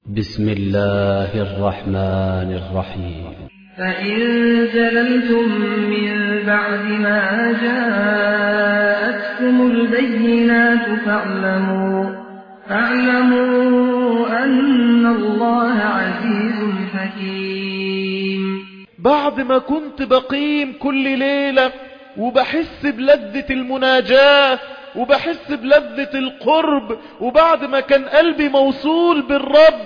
بسم الله الرحمن الرحيم. فإن زللتم من بعد ما جاءتكم البينات فاعلموا أن الله عزيز حكيم. بعد ما كنت بقيم كل ليلة وبحس بلذة المناجاة وبحس بلذة القرب، وبعد ما كان قلبي موصول بالرب،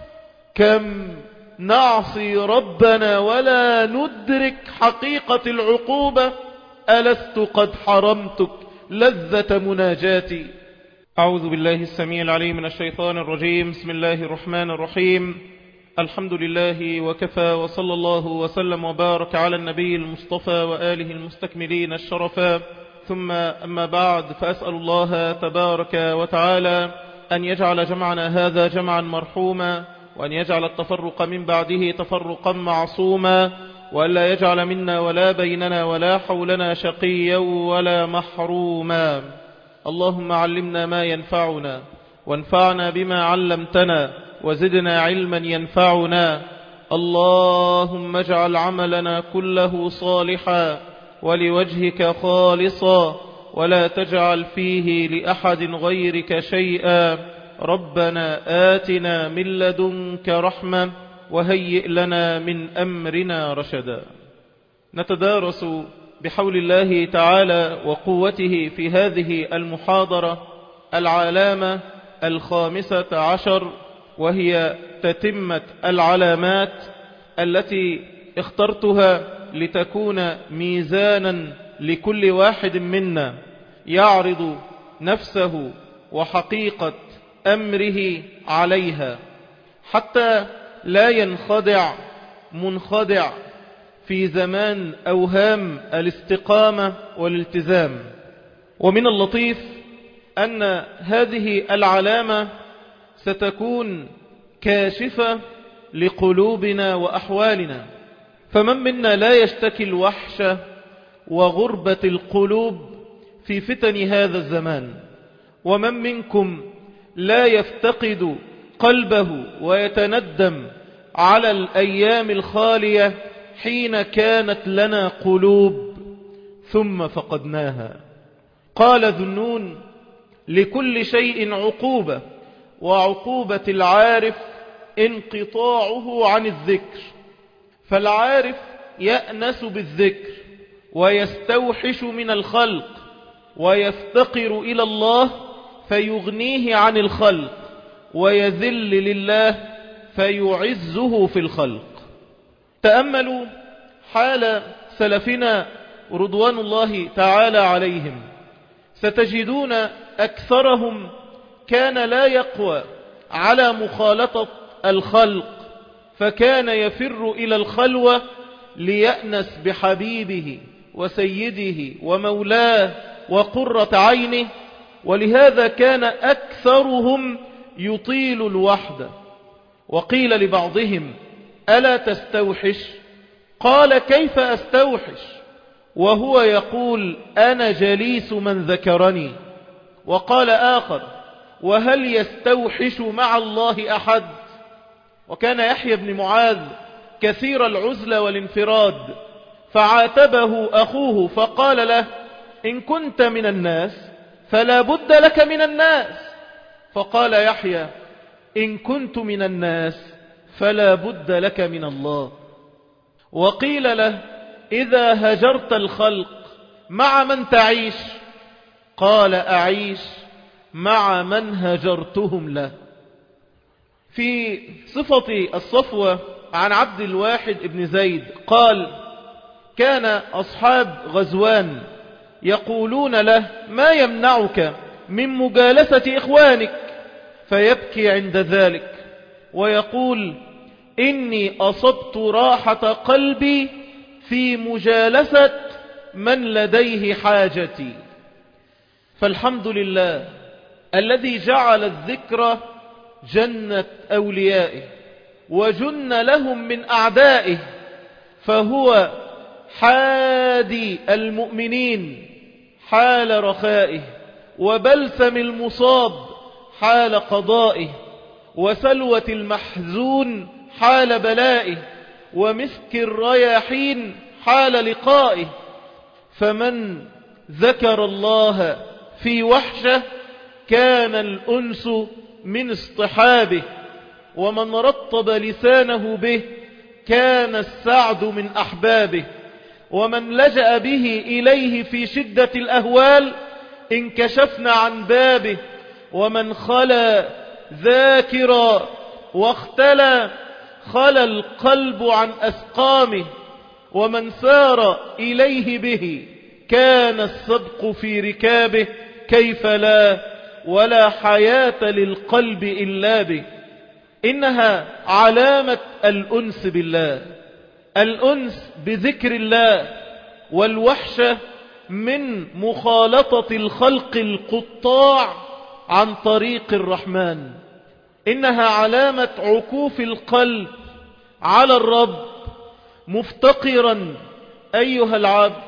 كم نعصي ربنا ولا ندرك حقيقة العقوبة. ألست قد حرمتك لذة مناجاتي؟ أعوذ بالله السميع العليم من الشيطان الرجيم. بسم الله الرحمن الرحيم. الحمد لله وكفى، وصلى الله وسلم وبارك على النبي المصطفى وآله المستكملين الشرفا، ثم أما بعد، فأسأل الله تبارك وتعالى أن يجعل جمعنا هذا جمعا مرحوما، وأن يجعل التفرق من بعده تفرقا معصوما، وألا يجعل منا ولا بيننا ولا حولنا شقيا ولا محروما. اللهم علمنا ما ينفعنا وانفعنا بما علمتنا وزدنا علما ينفعنا. اللهم اجعل عملنا كله صالحا ولوجهك خالصا، ولا تجعل فيه لأحد غيرك شيئا. ربنا آتنا من لدنك رحمة وهيئ لنا من أمرنا رشدا. نتدارس بحول الله تعالى وقوته في هذه المحاضرة العلامة 15، وهي تتمة العلامات التي اخترتها لتكون ميزانا لكل واحد منا يعرض نفسه وحقيقة أمره عليها، حتى لا ينخدع منخدع في زمان أوهام الاستقامة والالتزام. ومن اللطيف أن هذه العلامة ستكون كاشفة لقلوبنا وأحوالنا، فمن منا لا يشتكي الوحشة وغربة القلوب في فتن هذا الزمان؟ ومن منكم لا يفتقد قلبه ويتندم على الأيام الخالية حين كانت لنا قلوب ثم فقدناها؟ قال ذنون: لكل شيء عقوبة، وعقوبة العارف انقطاعه عن الذكر. فالعارف يأنس بالذكر ويستوحش من الخلق ويفتقر إلى الله فيغنيه عن الخلق، ويذل لله فيعزه في الخلق. تأملوا حال سلفنا رضوان الله تعالى عليهم، ستجدون أكثرهم كان لا يقوى على مخالطة الخلق، فكان يفر إلى الخلوة ليأنس بحبيبه وسيده ومولاه وقرة عينه. ولهذا كان أكثرهم يطيل الوحدة. وقيل لبعضهم: ألا تستوحش؟ قال: كيف أستوحش وهو يقول أنا جليس من ذكرني؟ وقال آخر: وهل يستوحش مع الله أحد؟ وكان يحيى بن معاذ كثير العزلة والانفراد، فعاتبه أخوه فقال له: إن كنت من الناس فلا بد لك من الناس. فقال يحيى: إن كنت من الناس فلا بد لك من الله. وقيل له: إذا هجرت الخلق مع من تعيش؟ قال: أعيش مع من هجرتهم له. في صفة الصفوة عن عبد الواحد بن زيد قال: كان أصحاب غزوان يقولون له: ما يمنعك من مجالسة إخوانك؟ فيبكي عند ذلك ويقول: إني أصبت راحة قلبي في مجالسة من لديه حاجتي. فالحمد لله الذي جعل الذكر جنة أوليائه وجن لهم من أعدائه، فهو حادي المؤمنين حال رخائه وبلسم المصاب حال قضائه، وسلوة المحزون حال بلائه، ومسك الرياحين حال لقائه. فمن ذكر الله في وحشة كان الأنس من اصطحابه، ومن رطب لسانه به كان السعد من أحبابه، ومن لجأ به إليه في شدة الأهوال انكشفنا عن بابه، ومن خلا ذاكرا واختلى خلا القلب عن أسقامه، ومن سار إليه به كان السبق في ركابه، كيف لا ولا حياة للقلب إلا به. إنها علامة الأنس بالله، الأنس بذكر الله، والوحشة من مخالطة الخلق القطاع عن طريق الرحمن. إنها علامة عكوف القلب على الرب، مفتقرا أيها العبد،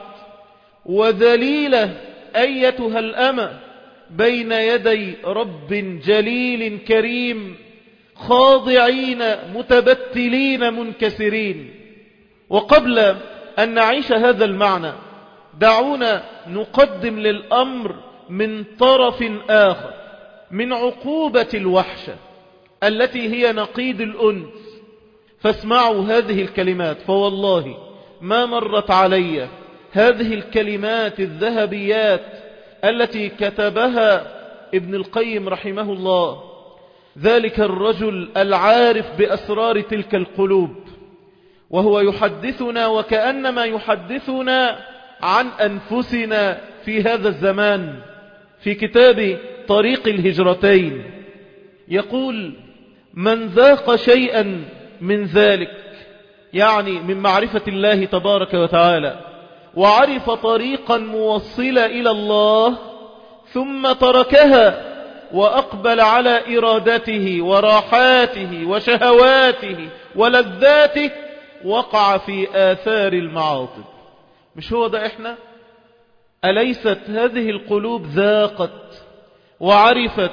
وذليلة أيتها الأمة بين يدي رب جليل كريم، خاضعين متبتلين منكسرين. وقبل أن نعيش هذا المعنى دعونا نقدم للأمر من طرف آخر، من عقوبة الوحشة التي هي نقيض الأنس. فاسمعوا هذه الكلمات، فوالله ما مرت علي هذه الكلمات الذهبيات التي كتبها ابن القيم رحمه الله، ذلك الرجل العارف بأسرار تلك القلوب، وهو يحدثنا وكأنما يحدثنا عن أنفسنا في هذا الزمان في كتاب طريق الهجرتين. يقول: من ذاق شيئا من ذلك، يعني من معرفة الله تبارك وتعالى، وعرف طريقا موصلا إلى الله، ثم تركها وأقبل على إرادته وراحاته وشهواته ولذاته، وقع في آثار المعاصي. مش هو ده إحنا؟ أليست هذه القلوب ذاقت وعرفت،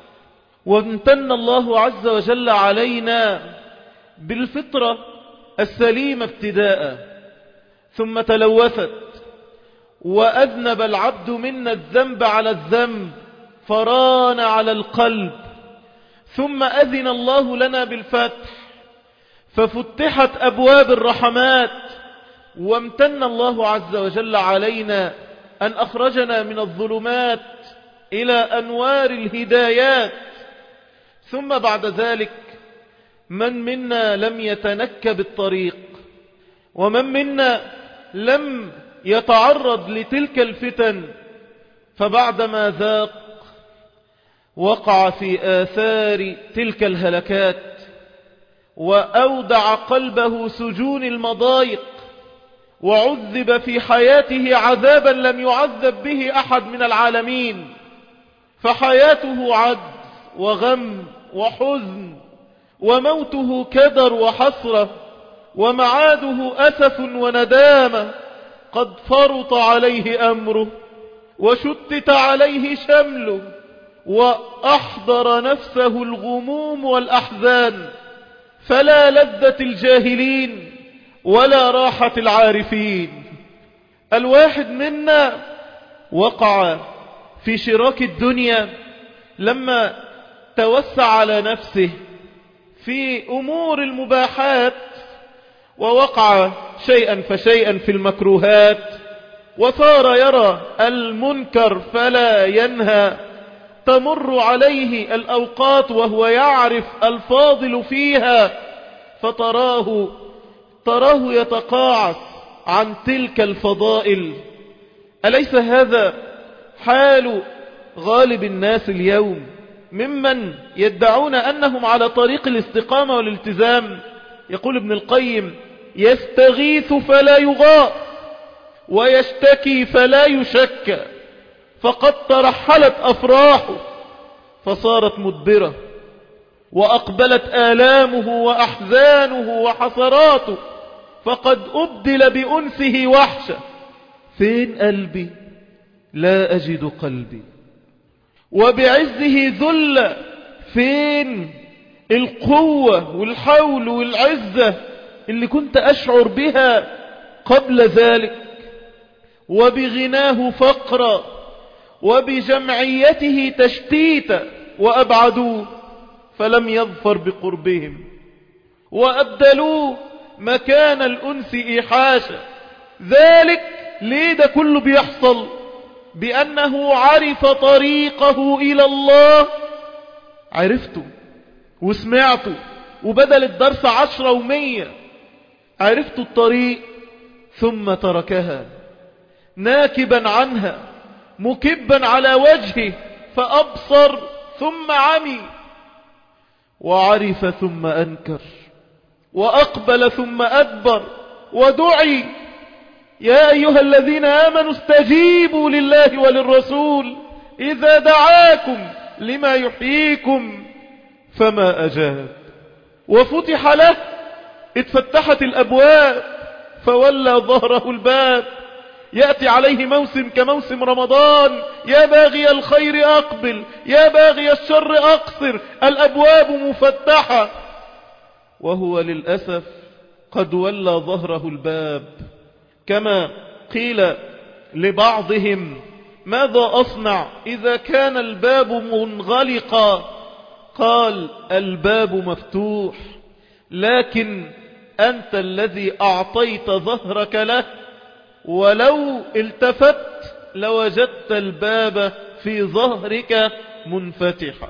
وامتن الله عز وجل علينا بالفطرة السليمة ابتداء، ثم تلوثت وأذنب العبد منا الذنب على الذنب فران على القلب، ثم أذن الله لنا بالفتح ففتحت أبواب الرحمات، وامتن الله عز وجل علينا أن أخرجنا من الظلمات إلى أنوار الهدايات. ثم بعد ذلك من منا لم يتنكب الطريق، ومن منا لم يتعرض لتلك الفتن، فبعدما ذاق وقع في آثار تلك الهلكات، وأودع قلبه سجون المضايق، وعذب في حياته عذابا لم يعذب به أحد من العالمين، فحياته عجز وغم وحزن، وموته كدر وحسرة، ومعاده أسف وندامة. قد فرط عليه أمره وشتت عليه شمله، وأحضر نفسه الغموم والأحزان، فلا لذة الجاهلين ولا راحة العارفين. الواحد منا وقع في شراك الدنيا لما توسع على نفسه في أمور المباحات، ووقع شيئا فشيئا في المكروهات، وصار يرى المنكر فلا ينهى. تمر عليه الأوقات وهو يعرف الفاضل فيها، فتراه يتقاعس عن تلك الفضائل. أليس هذا حال غالب الناس اليوم ممن يدعون أنهم على طريق الاستقامة والالتزام؟ يقول ابن القيم: يستغيث فلا يغاث، ويشتكي فلا يشكى، فقد ترحلت أفراحه فصارت مدبرة، وأقبلت آلامه وأحزانه وحسراته، فقد أبدل بأنسه وحشة. فين قلبي؟ لا أجد قلبي. وبعزه ذل، فين القوة والحول والعزة اللي كنت أشعر بها قبل ذلك، وبغناه فقرا، وبجمعيته تشتيتا، وأبعدوه فلم يظفر بقربهم، وأبدلوه مكان الأنس إيحاشا. ذلك ليه ده كله بيحصل؟ بأنه عرف طريقه إلى الله، عرفته وسمعته، وبدل الدرس 10 و100 عرفت الطريق، ثم تركها ناكبا عنها مكبا على وجهه، فأبصر ثم عمي، وعرف ثم أنكر، وأقبل ثم أدبر، ودعي يا أيها الذين آمنوا استجيبوا لله وللرسول إذا دعاكم لما يحييكم، فما أجاب. وفتح له، اتفتحت الأبواب، فولى ظهره الباب. يأتي عليه موسم كموسم رمضان، يا باغي الخير أقبل، يا باغي الشر أقصر، الأبواب مفتحة، وهو للأسف قد ولى ظهره الباب. كما قيل لبعضهم ماذا أصنع إذا كان الباب منغلقا؟ قال الباب مفتوح، لكن أنت الذي أعطيت ظهرك له، ولو التفت لوجدت الباب في ظهرك منفتحا.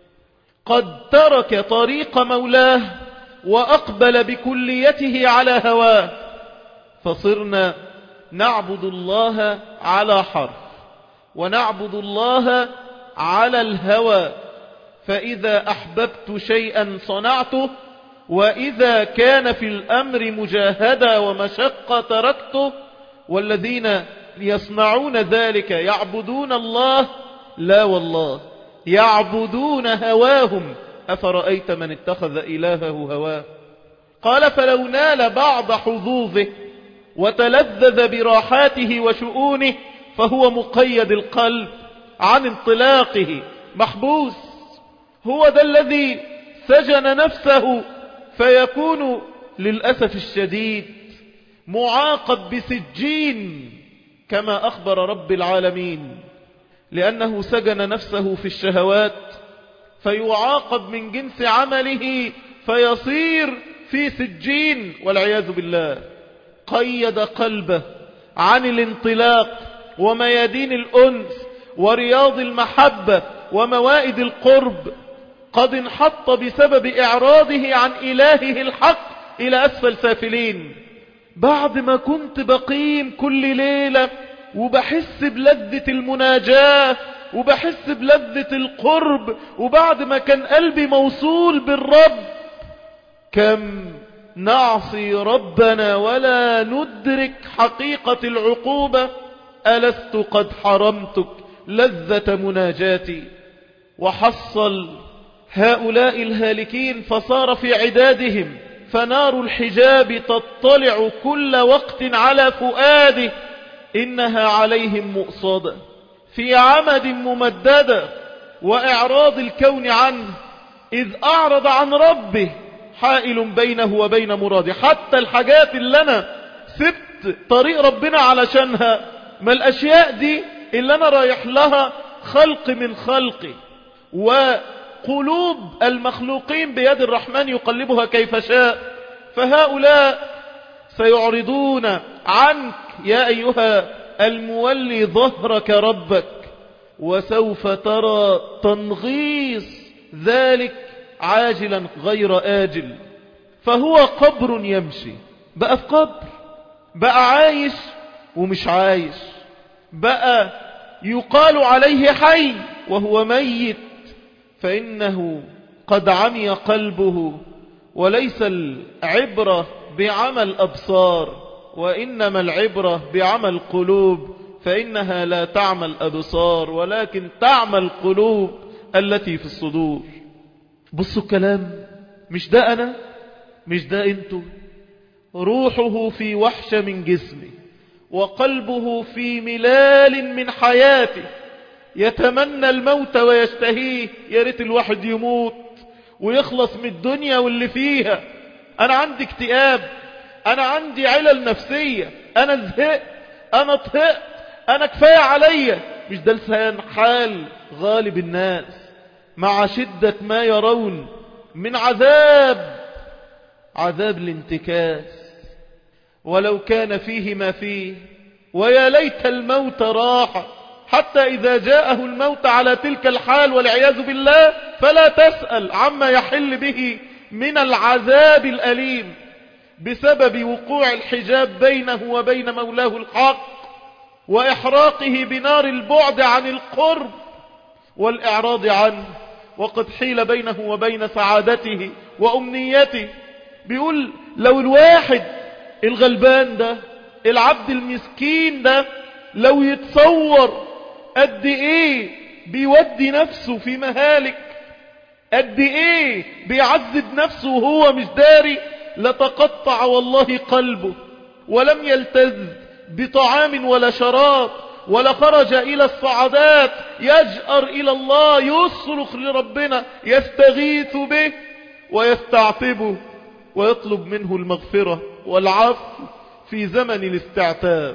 قد ترك طريق مولاه وأقبل بكليته على هواه، فصرنا نعبد الله على حرف، ونعبد الله على الهوى. فإذا أحببت شيئا صنعته، وإذا كان في الأمر مجاهدة ومشقة تركته. والذين يصنعون ذلك يعبدون الله؟ لا والله، يعبدون هواهم. أفرأيت من اتخذ إلهه هواه؟ قال فلو نال بعض حظوظه وتلذذ براحاته وشؤونه، فهو مقيد القلب عن انطلاقه، محبوس. هو ده الذي سجن نفسه، فيكون للأسف الشديد معاقب بسجين كما أخبر رب العالمين، لأنه سجن نفسه في الشهوات، فيعاقب من جنس عمله، فيصير في سجين والعياذ بالله. قيد قلبه عن الانطلاق وميادين الأنس ورياض المحبة وموائد القرب. قد انحط بسبب إعراضه عن إلهه الحق إلى أسفل سافلين. بعد ما كنت بقيم كل ليلة وبحس بلذة المناجاة وبحس بلذة القرب، وبعد ما كان قلبي موصول بالرب، كم نعصي ربنا ولا ندرك حقيقة العقوبة. ألست قد حرمتك لذة مناجاتي؟ وحصل هؤلاء الهالكين فصار في عدادهم، فنار الحجاب تطلع كل وقت على فؤاده، إنها عليهم مؤصدة في عمد ممددة، وإعراض الكون عنه إذ أعرض عن ربه حائل بينه وبين مراده. حتى الحاجات اللي أنا سبت طريق ربنا علشانها، ما الأشياء دي اللي أنا رايح لها خلق من خلقي، وقلوب المخلوقين بيد الرحمن يقلبها كيف شاء. فهؤلاء سيعرضون عنك يا أيها المولي ظهرك ربك، وسوف ترى تنغيص ذلك عاجلا غير آجل. فهو قبر يمشي، بقى في قبر، بقى عايش ومش عايش، بقى يقال عليه حي وهو ميت، فإنه قد عمي قلبه. وليس العبرة بعمل أبصار، وإنما العبرة بعمل قلوب، فإنها لا تعمل أبصار ولكن تعمل قلوب التي في الصدور. بصوا الكلام، مش ده أنا، مش ده أنتوا. روحه في وحشة من جسمه، وقلبه في ملال من حياته، يتمنى الموت ويشتهيه. يا ريت الواحد يموت ويخلص من الدنيا واللي فيها. أنا عندي اكتئاب، أنا عندي علل نفسية، أنا زهقت، أنا طهقت، أنا كفاية عليا. مش ده لسان حال غالب الناس مع شدة ما يرون من عذاب الانتكاس. ولو كان فيه ما فيه ويا ليت الموت راح، حتى إذا جاءه الموت على تلك الحال والعياذ بالله فلا تسأل عما يحل به من العذاب الأليم بسبب وقوع الحجاب بينه وبين مولاه الحق، وإحراقه بنار البعد عن القرب والإعراض عنه، وقد حيل بينه وبين سعادته وأمنيته. بيقول لو الواحد الغلبان ده، العبد المسكين ده، لو يتصور قد ايه بيودي نفسه في مهالك، قد ايه بيعذب نفسه وهو مش داري، لتقطع والله قلبه ولم يلتذ بطعام ولا شراب، ولا خرج إلى الصعدات يجأر إلى الله، يصرخ لربنا، يستغيث به ويستعتبه ويطلب منه المغفرة والعفو في زمن الاستعتاب.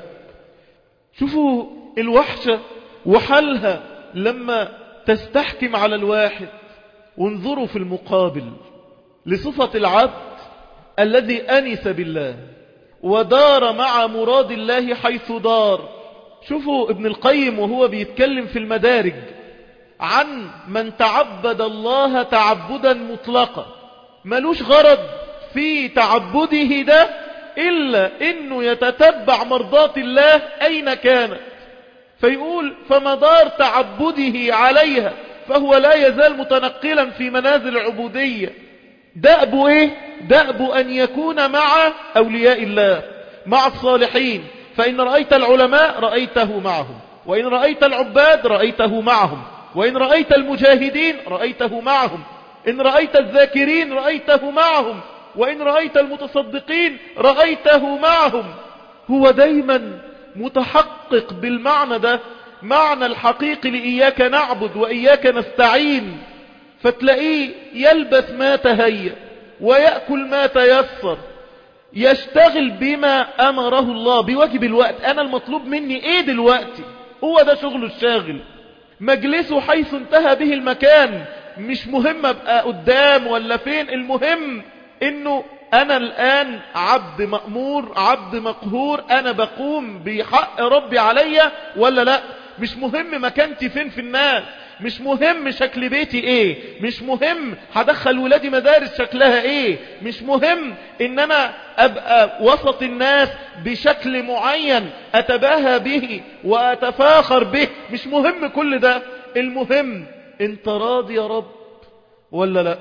شوفوا الوحشة وحلها لما تستحكم على الواحد. وانظروا في المقابل لصفة العبد الذي أنس بالله ودار مع مراد الله حيث دار. شوفوا ابن القيم وهو بيتكلم في المدارج عن من تعبد الله تعبدا مطلقا، ملوش غرض في تعبده ده إلا إنه يتتبع مرضات الله أين كانت. فيقول فمدار تعبده عليها، فهو لا يزال متنقلا في منازل العبودية. دأب إيه؟ دأب أن يكون مع أولياء الله، مع الصالحين. فإن رأيت العلماء رأيته معهم، وإن رأيت العباد رأيته معهم، وإن رأيت المجاهدين رأيته معهم، إن رأيت الذاكرين رأيته معهم، وإن رأيت المتصدقين رأيته معهم. هو دايما متحقق بالمعنى ده، معنى الحقيقي لإياك نعبد وإياك نستعين. فتلاقيه يلبس ما تهيأ ويأكل ما تيسر، يشتغل بما أمره الله بواجب الوقت. أنا المطلوب مني إيه دلوقتي؟ هو ده شغله الشاغل. مجلسه حيث انتهى به المكان، مش مهم أبقى قدام ولا فين، المهم إنه أنا الآن عبد مأمور، عبد مقهور، أنا بقوم بحق ربي عليا ولا لا. مش مهم مكانتي فين في الناس، مش مهم شكل بيتي ايه، مش مهم هدخل ولادي مدارس شكلها ايه، مش مهم ان انا ابقى وسط الناس بشكل معين اتباهى به واتفاخر به. مش مهم كل ده، المهم انت راضي يا رب ولا لا.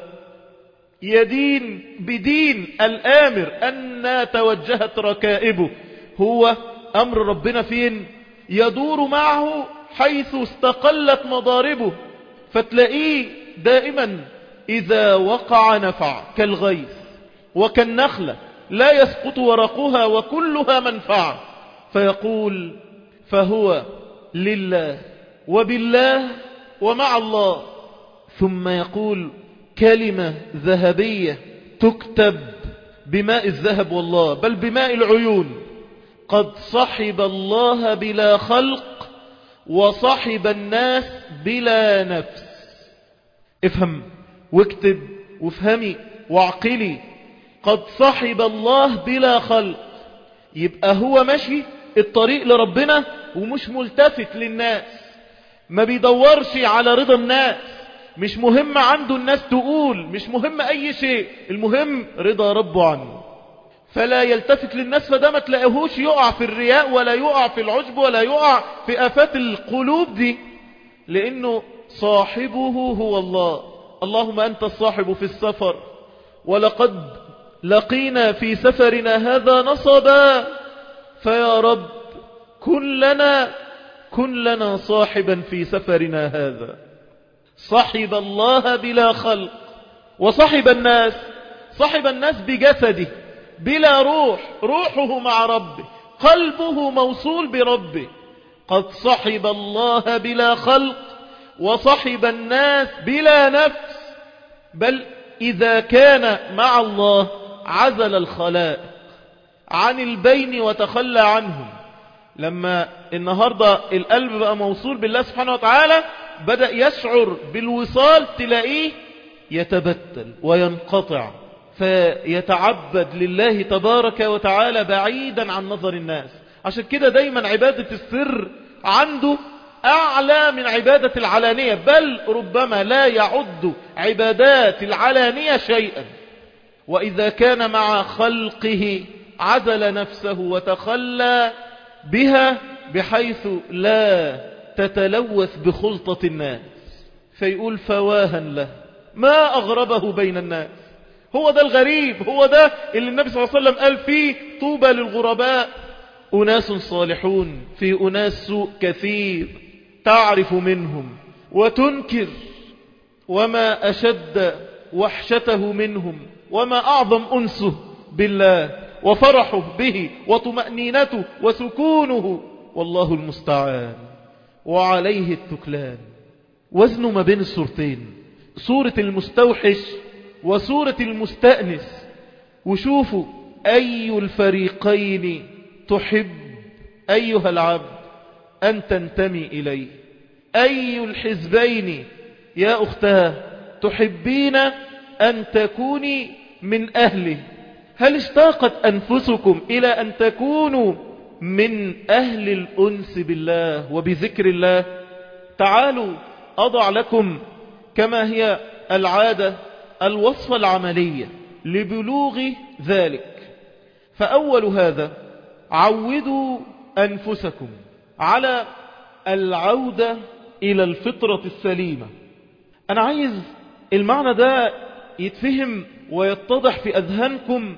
يدين بدين الآمر أن توجهت ركائبه. هو أمر ربنا فين؟ يدور معه حيث استقلت مضاربه. فتلاقيه دائما إذا وقع نفع كالغيث وكالنخلة لا يسقط ورقها وكلها منفعة. فيقول فهو لله وبالله ومع الله. ثم يقول كلمة ذهبية تكتب بماء الذهب والله، بل بماء العيون: قد صحب الله بلا خلق وصحب الناس بلا نفس. افهم واكتب وافهمي واعقلي. قد صحب الله بلا خلق، يبقى هو ماشي الطريق لربنا ومش ملتفت للناس، ما بيدورش على رضا الناس، مش مهم عنده الناس تقول، مش مهم اي شيء، المهم رضا ربه عنه. فلا يلتفت للناس، فده ما تلاقيهوش يقع في الرياء ولا يقع في العجب ولا يقع في آفات القلوب دي، لأنه صاحبه هو الله. اللهم أنت الصاحب في السفر، ولقد لقينا في سفرنا هذا نصبا، فيا رب كن لنا صاحبا في سفرنا هذا. صحب الله بلا خلق وصحب الناس، صحب الناس بجسده بلا روح، روحه مع ربه، قلبه موصول بربه. قد صحب الله بلا خلق وصحب الناس بلا نفس، بل إذا كان مع الله عزل الخلائق عن البين وتخلى عنهم. لما النهاردة القلب بقى موصول بالله سبحانه وتعالى بدأ يشعر بالوصال، تلاقيه يتبتل وينقطع فيتعبد لله تبارك وتعالى بعيدا عن نظر الناس. عشان كده دايما عبادة السر عنده أعلى من عبادة العلانية، بل ربما لا يعد عبادات العلانية شيئا. وإذا كان مع خلقه عزل نفسه وتخلى بها بحيث لا تتلوث بخلطة الناس، فيقول فواها له ما أغربه بين الناس. هو ده الغريب، هو ده اللي النبي صلى الله عليه وسلم قال فيه طوبى للغرباء، أناس صالحون في أناس سوء كثير تعرف منهم وتنكر، وما أشد وحشته منهم، وما أعظم أنسه بالله وفرحه به وطمأنينته وسكونه، والله المستعان وعليه التكلان. وزنوا ما بين الصورتين، صورة المستوحش وصورة المستأنس، وشوفوا أي الفريقين تحب أيها العبد أن تنتمي إليه، أي الحزبين يا أختها تحبين أن تكوني من أهله. هل اشتاقت أنفسكم إلى أن تكونوا من أهل الأنس بالله وبذكر الله؟ تعالوا أضع لكم كما هي العادة الوصفة العملية لبلوغ ذلك. فأول هذا عودوا أنفسكم على العودة إلى الفطرة السليمة. أنا عايز المعنى ده يتفهم ويتضح في أذهانكم،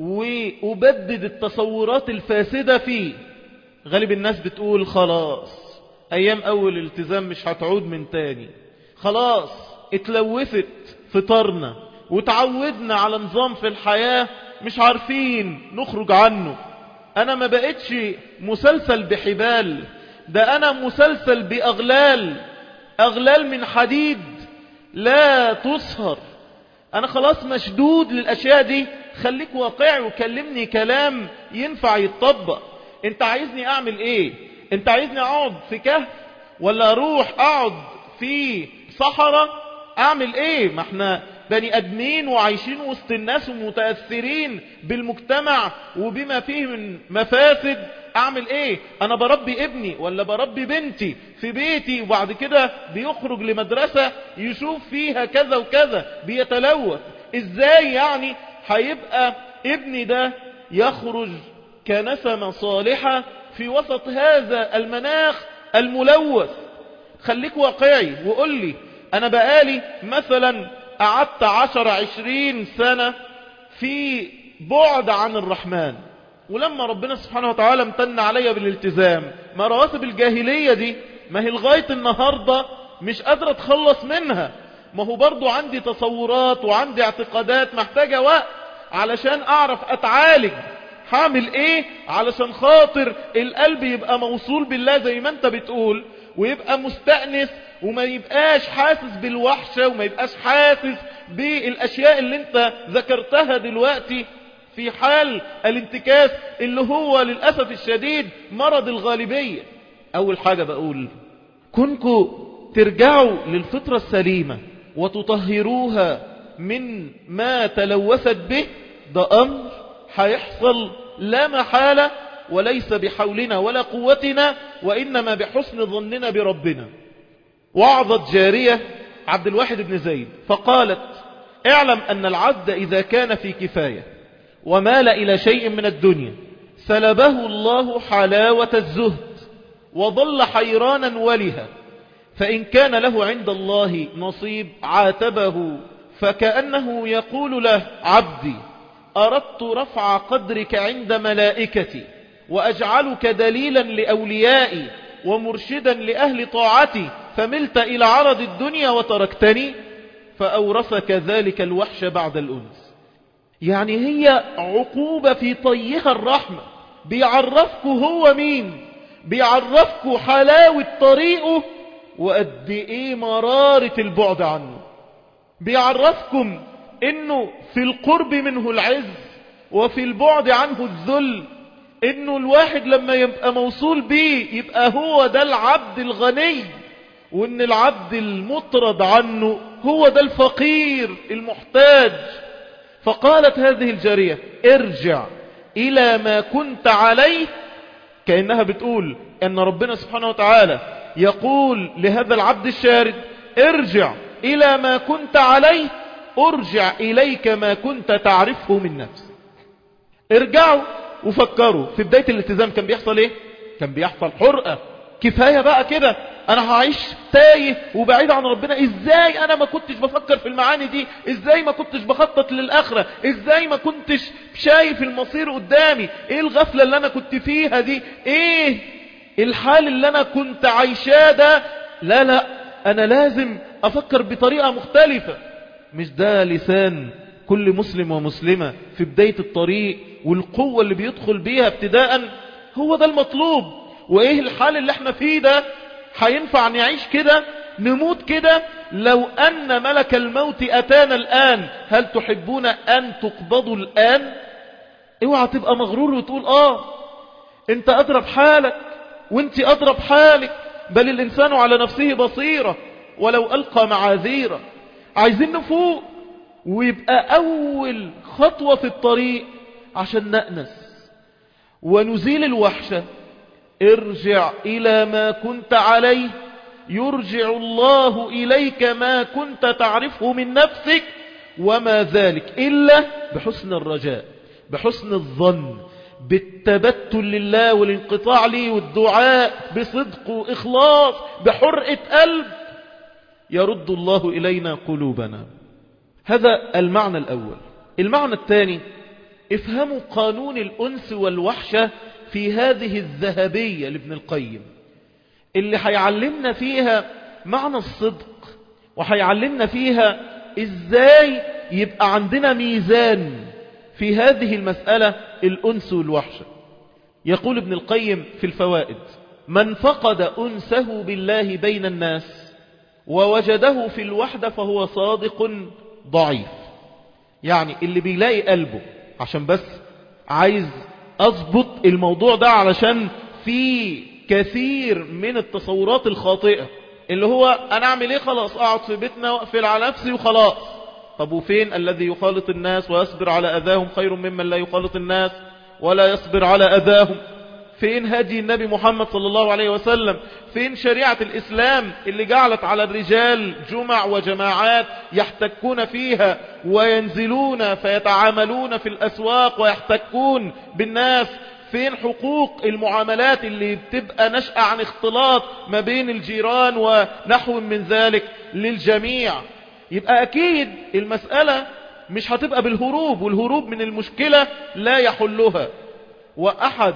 وأبدد التصورات الفاسدة فيه. غالب الناس بتقول خلاص أيام أول الالتزام مش هتعود من تاني، خلاص اتلوثت فطرنا وتعودنا على نظام في الحياة مش عارفين نخرج عنه. أنا ما بقتش مسلسل بحبال، ده أنا مسلسل بأغلال، أغلال من حديد لا تصهر. أنا خلاص مشدود للأشياء دي. خليك واقعي وكلمني كلام ينفع يتطبق. انت عايزني اعمل ايه؟ انت عايزني اقعد في كهف ولا اروح اقعد في صحراء؟ اعمل ايه؟ ما احنا بني ادمين وعايشين وسط الناس ومتأثرين بالمجتمع وبما فيه من مفاسد. اعمل ايه؟ انا بربي ابني ولا بربي بنتي في بيتي، وبعد كده بيخرج لمدرسة يشوف فيها كذا وكذا بيتلوث. ازاي يعني هيبقى ابني ده يخرج كنسمة صالحة في وسط هذا المناخ الملوث؟ خليك واقعي وقول لي انا بقالي مثلا قعدت 10-20 سنة في بعد عن الرحمن، ولما ربنا سبحانه وتعالى امتن عليا بالالتزام، ما رواتب الجاهلية دي ما هي لغاية النهاردة مش قادرة اتخلص منها. ما هو برضو عندي تصورات وعندي اعتقادات محتاجة وقت علشان اعرف اتعالج. هعمل ايه علشان خاطر القلب يبقى موصول بالله زي ما انت بتقول، ويبقى مستأنس وما يبقاش حاسس بالوحشة وما يبقاش حاسس بالاشياء اللي انت ذكرتها دلوقتي في حال الانتكاس اللي هو للأسف الشديد مرض الغالبية. اول حاجة بقول كنكوا ترجعوا للفطرة السليمة وتطهروها من ما تلوثت به. ده امر هيحصل لا محالة، وليس بحولنا ولا قوتنا، وإنما بحسن ظننا بربنا. وعظت جارية عبد الواحد بن زيد فقالت اعلم أن العبد إذا كان في كفاية ومال إلى شيء من الدنيا سلبه الله حلاوة الزهد وظل حيرانا ولها، فإن كان له عند الله نصيب عاتبه، فكأنه يقول له عبدي أردت رفع قدرك عند ملائكتي وأجعلك دليلا لأوليائي ومرشدا لأهل طاعتي، فملت إلى عرض الدنيا وتركتني، فأورثك ذلك الوحش بعد الأنس. يعني هي عقوبة في طيها الرحمة، بيعرفك هو مين، بيعرفك حلاوة طريقه وقد ايه مرارة البعد عنه، بيعرفكم انه في القرب منه العز وفي البعد عنه الذل، انه الواحد لما يبقى موصول بيه يبقى هو ده العبد الغني، وان العبد المطرد عنه هو ده الفقير المحتاج. فقالت هذه الجارية ارجع الى ما كنت عليه، كأنها بتقول ان ربنا سبحانه وتعالى يقول لهذا العبد الشارد ارجع الى ما كنت عليه، ارجع اليك ما كنت تعرفه من نفسك. ارجعوا وفكروا في بداية الالتزام كان بيحصل ايه؟ كان بيحصل حرقة. كفاية بقى كده، انا هعيش تايه وبعيد عن ربنا. ازاي انا ما كنتش بفكر في المعاني دي؟ ازاي ما كنتش بخطط للآخرة؟ ازاي ما كنتش شايف المصير قدامي؟ ايه الغفلة اللي انا كنت فيها دي؟ ايه الحال اللي انا كنت عايشاه ده؟ لا انا لازم افكر بطريقة مختلفة. مش ده لسان كل مسلم ومسلمة في بداية الطريق، والقوة اللي بيدخل بيها ابتداء؟ هو ده المطلوب. وايه الحال اللي احنا فيه ده؟ هينفع نعيش كده نموت كده؟ لو ان ملك الموت اتانا الان هل تحبون ان تقبضوا الان؟ اوعى تبقى مغرور وتقول انت اضرب حالك وانت اضرب حالك، بل الانسان على نفسه بصيرة ولو القى معاذيره. عايزين نفوق، ويبقى اول خطوة في الطريق عشان نأنس ونزيل الوحشة. ارجع الى ما كنت عليه، يرجع الله اليك ما كنت تعرفه من نفسك، وما ذلك الا بحسن الرجاء، بحسن الظن، بالتبتل لله والانقطاع ليه والدعاء بصدق واخلاص بحرقة قلب، يرد الله الينا قلوبنا. هذا المعنى الاول. المعنى الثاني، افهموا قانون الأنس والوحشة في هذه الذهبية لابن القيم، اللي هيعلمنا فيها معنى الصدق، وهيعلمنا فيها ازاي يبقى عندنا ميزان في هذه المسألة الأنس والوحشة. يقول ابن القيم في الفوائد: من فقد أنسه بالله بين الناس ووجده في الوحدة فهو صادق ضعيف. يعني اللي بيلاقي قلبه، عشان بس عايز أضبط الموضوع ده علشان في كثير من التصورات الخاطئة، اللي هو أنا أعمل إيه؟ خلاص أقعد في بيتنا وأقفل على نفسي وخلاص. طب وفين الذي يخالط الناس ويصبر على أذاهم خير ممن لا يخالط الناس ولا يصبر على أذاهم؟ فين هدي النبي محمد صلى الله عليه وسلم؟ فين شريعة الإسلام اللي جعلت على الرجال جمع وجماعات يحتكون فيها وينزلون فيتعاملون في الأسواق ويحتكون بالناس؟ فين حقوق المعاملات اللي بتبقى نشأة عن اختلاط ما بين الجيران ونحو من ذلك للجميع؟ يبقى أكيد المسألة مش هتبقى بالهروب، والهروب من المشكلة لا يحلها. وأحد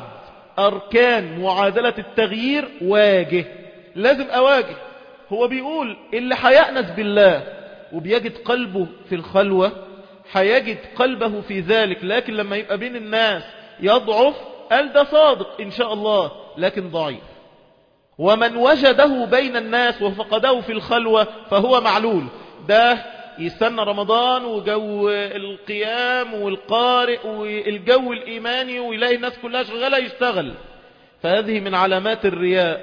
أركان معادلة التغيير واجه، لازم أواجه. هو بيقول اللي هيأنس بالله وبيجد قلبه في الخلوة هيجد قلبه في ذلك، لكن لما يبقى بين الناس يضعف، قال ده صادق إن شاء الله لكن ضعيف. ومن وجده بين الناس وفقده في الخلوة فهو معلول. ده يستنى رمضان وجو القيام والقارئ والجو الإيماني ويلاقي الناس كلها شغالة يشتغل. فهذه من علامات الرياء،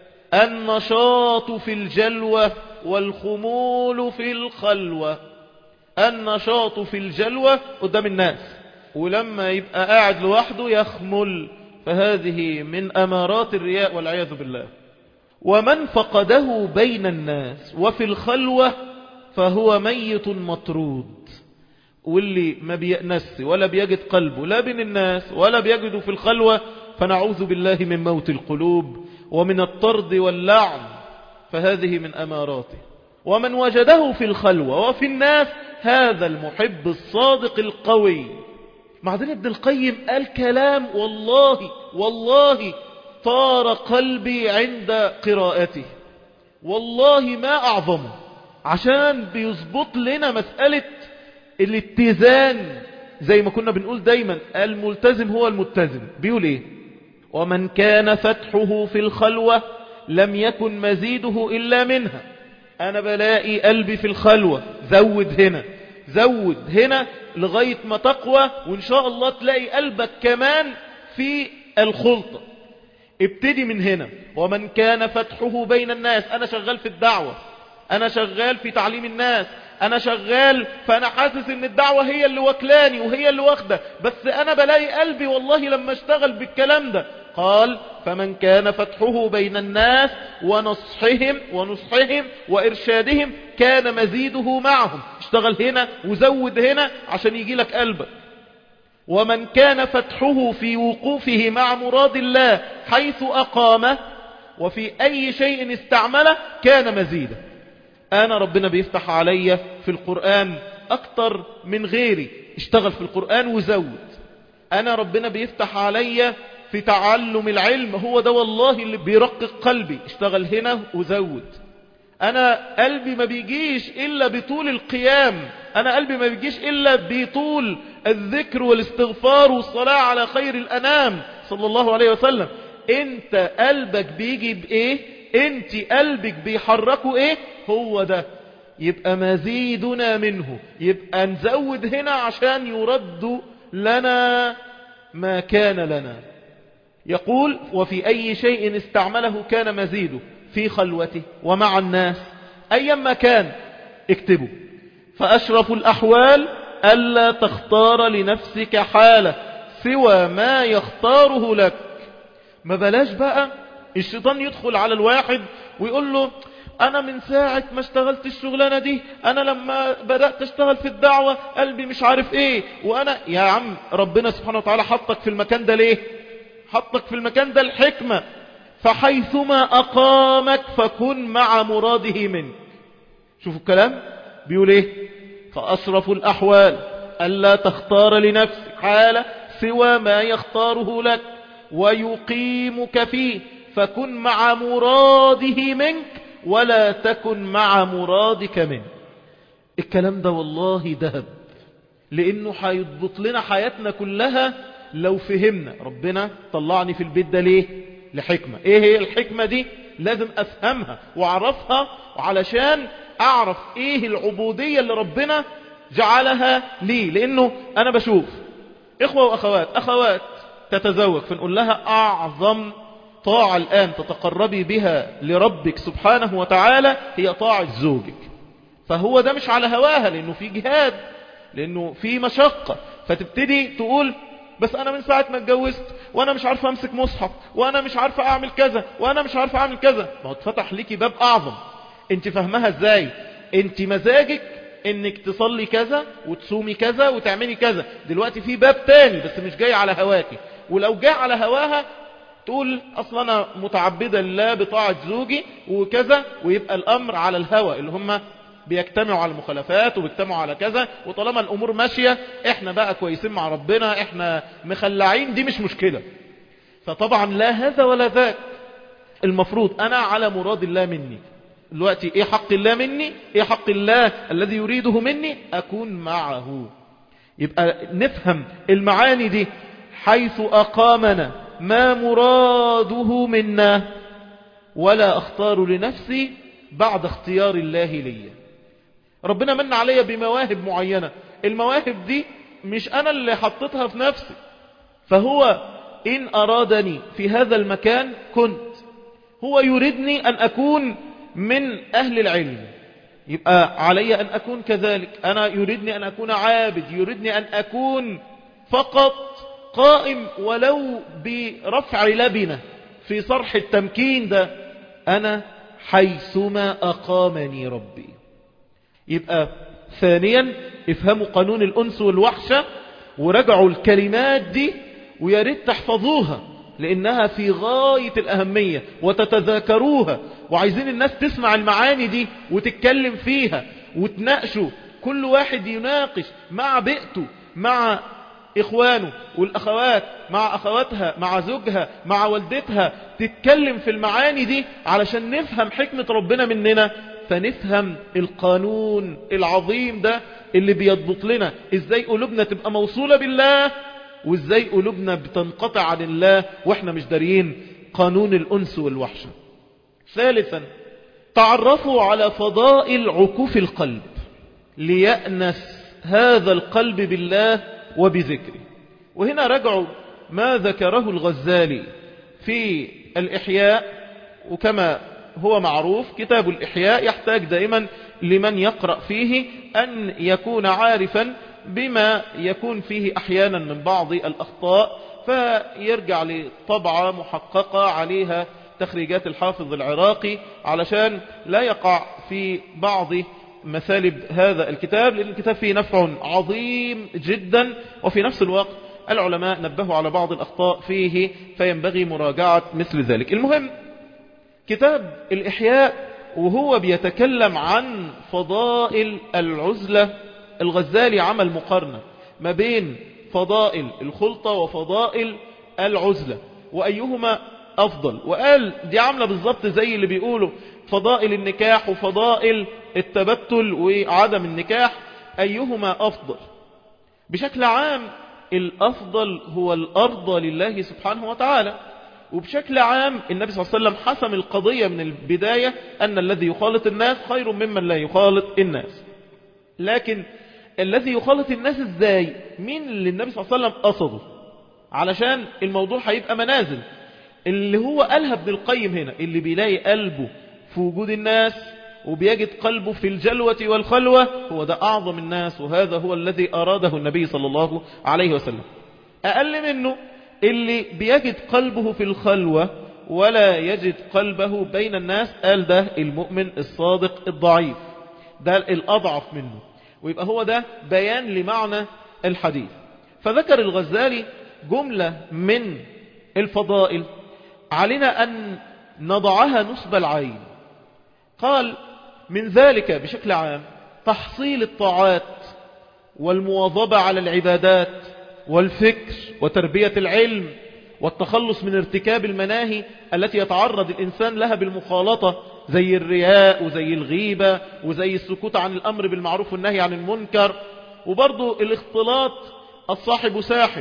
النشاط في الجلوة والخمول في الخلوة. النشاط في الجلوة قدام الناس، ولما يبقى قاعد لوحده يخمل، فهذه من أمارات الرياء والعياذ بالله. ومن فقده بين الناس وفي الخلوة فهو ميت مطرود. واللي ما بيأنس ولا بيجد قلبه لا بين الناس ولا بيجده في الخلوة، فنعوذ بالله من موت القلوب ومن الطرد واللعن، فهذه من أماراته. ومن وجده في الخلوة وفي الناس هذا المحب الصادق القوي. بعدين ابن القيم قال كلام والله طار قلبي عند قراءته، والله ما أعظمه، عشان بيظبط لنا مسألة الاتزان. زي ما كنا بنقول دايما الملتزم هو المتزن. بيقول ايه؟ ومن كان فتحه في الخلوة لم يكن مزيده إلا منها. أنا بلاقي قلبي في الخلوة، زود هنا. زود هنا لغاية ما تقوى، وإن شاء الله تلاقي قلبك كمان في الخلطة. ابتدي من هنا. ومن كان فتحه بين الناس، أنا شغال في الدعوة، أنا شغال في تعليم الناس، أنا شغال فأنا حاسس إن الدعوة هي اللي وكلاني وهي اللي واخدة، بس أنا بلاقي قلبي والله لما اشتغل بالكلام ده. قال فمن كان فتحه بين الناس ونصحهم وإرشادهم كان مزيده معهم. اشتغل هنا وزود هنا عشان يجي لك قلبك. ومن كان فتحه في وقوفه مع مراد الله حيث أقامه وفي أي شيء استعمله كان مزيدا. أنا ربنا بيفتح علي في القرآن أكتر من غيري، اشتغل في القرآن وزود. أنا ربنا بيفتح علي في تعلم العلم، هو ده والله اللي بيرقق قلبي، اشتغل هنا وزود. أنا قلبي ما بيجيش إلا بطول القيام، أنا قلبي ما بيجيش إلا بطول الذكر والاستغفار والصلاة على خير الأنام صلى الله عليه وسلم. انت قلبك بيجي بإيه؟ انت قلبك بيحركه إيه؟ هو ده. يبقى مزيدنا منه، يبقى نزود هنا عشان يرد لنا ما كان لنا. يقول وفي أي شيء استعمله كان مزيده، في خلوته ومع الناس أيما كان. اكتبوا فأشرف الأحوال ألا تختار لنفسك حالة سوى ما يختاره لك. ما بلاش بقى الشيطان يدخل على الواحد ويقول له أنا من ساعة ما اشتغلت الشغلانة دي، أنا لما بدأت اشتغل في الدعوة قلبي مش عارف ايه، وأنا يا عم ربنا سبحانه وتعالى حطك في المكان ده ليه؟ حطك في المكان ده الحكمة. فحيثما أقامك فكن مع مراده منك. شوفوا الكلام بيقول ايه؟ فأشرف الأحوال ألا تختار لنفسك حالة سوى ما يختاره لك ويقيمك فيه، فكن مع مراده منك ولا تكن مع مرادك منه. الكلام ده والله ذهب، لأنه هيضبط لنا حياتنا كلها لو فهمنا. ربنا طلعني في البيت ده ليه؟ لحكمة. ايه هي الحكمة دي؟ لازم افهمها واعرفها، علشان اعرف ايه العبودية اللي ربنا جعلها لي. لانه انا بشوف اخوة واخوات، اخوات تتزوج فنقول لها اعظم طاعة الان تتقربي بها لربك سبحانه وتعالى هي طاعة زوجك. فهو ده مش على هواها، لانه في جهاد، لانه في مشقة، فتبتدي تقول بس انا من ساعة ما اتجوزت وانا مش عارفة امسك مصحف، وانا مش عارفة اعمل كذا، وانا مش عارفة اعمل كذا. ما هو اتفتح ليكي باب اعظم. انت فهمها ازاي؟ انت مزاجك انك تصلي كذا وتصومي كذا وتعملي كذا، دلوقتي في باب تاني بس مش جاي على هواكي. ولو جاي على هواها تقول اصلا انا متعبدة لله بطاعة زوجي وكذا، ويبقى الامر على الهوى اللي هم بيجتمعوا على المخالفات وبيجتمعوا على كذا، وطالما الامور ماشية احنا بقى كويسين مع ربنا، احنا مخلعين، دي مش مشكلة. فطبعا لا هذا ولا ذاك. المفروض انا على مراد الله مني دلوقتي. ايه حق الله مني؟ ايه حق الله الذي يريده مني؟ اكون معه. يبقى نفهم المعاني دي. حيث اقامنا ما مراده منا ولا اختار لنفسي بعد اختيار الله لي. ربنا من عليا بمواهب معينة، المواهب دي مش انا اللي حطيتها في نفسي. فهو ان ارادني في هذا المكان كنت، هو يريدني ان اكون من اهل العلم، يبقى علي ان اكون كذلك. انا يريدني ان اكون عابد، يريدني ان اكون فقط قائم ولو برفع لبنة في صرح التمكين ده. انا حيثما اقامني ربي. يبقى ثانيا افهموا قانون الانس والوحشة ورجعوا الكلمات دي، ويا ريت تحفظوها لانها في غاية الاهمية، وتتذاكروها، وعايزين الناس تسمع المعاني دي وتتكلم فيها وتناقشوا. كل واحد يناقش مع بيئته، مع اخوانه، والاخوات مع اخواتها، مع زوجها، مع والدتها، تتكلم في المعاني دي علشان نفهم حكمة ربنا مننا، فنفهم القانون العظيم ده اللي بيضبط لنا ازاي قلوبنا تبقى موصولة بالله، وازاي قلوبنا بتنقطع عن الله واحنا مش دارين قانون الانس والوحشة. ثالثا تعرفوا على فضائل عكوف القلب ليأنس هذا القلب بالله وبذكره. وهنا رجعوا ما ذكره الغزالي في الإحياء، وكما هو معروف كتاب الإحياء يحتاج دائما لمن يقرأ فيه أن يكون عارفا بما يكون فيه أحيانا من بعض الأخطاء، فيرجع لطبعة محققة عليها تخريجات الحافظ العراقي علشان لا يقع في بعض مثالب هذا الكتاب، لأن الكتاب فيه نفع عظيم جدا، وفي نفس الوقت العلماء نبهوا على بعض الأخطاء فيه فينبغي مراجعة مثل ذلك. المهم كتاب الإحياء وهو بيتكلم عن فضائل العزلة، الغزالي عمل مقارنة ما بين فضائل الخلطة وفضائل العزلة وأيهما أفضل، وقال دي عاملة بالضبط زي اللي بيقولوا فضائل النكاح وفضائل التبتل وعدم النكاح، أيهما أفضل. بشكل عام الأفضل هو الأرضى لله سبحانه وتعالى، وبشكل عام النبي صلى الله عليه وسلم حسم القضية من البداية أن الذي يخالط الناس خير ممن لا يخالط الناس. لكن الذي يخالط الناس ازاي؟ مين اللي النبي صلى الله عليه وسلم قصده؟ علشان الموضوع هيبقى منازل. اللي هو قالها ابن القيم هنا، اللي بيلاقي قلبه في وجود الناس وبيجد قلبه في الجلوة والخلوة، هو ده أعظم الناس، وهذا هو الذي أراده النبي صلى الله عليه وسلم. أقل منه اللي بيجد قلبه في الخلوة ولا يجد قلبه بين الناس، قال ده المؤمن الصادق الضعيف، ده الأضعف منه. ويبقى هو ده بيان لمعنى الحديث. فذكر الغزالي جملة من الفضائل علينا أن نضعها نصب العين. قال من ذلك بشكل عام تحصيل الطاعات والمواظبة على العبادات والفكر وتربية العلم والتخلص من ارتكاب المناهي التي يتعرض الإنسان لها بالمخالطة، زي الرياء وزي الغيبة وزي السكوت عن الأمر بالمعروف والنهي عن المنكر، وبرضو الاختلاط الصاحب ساحب،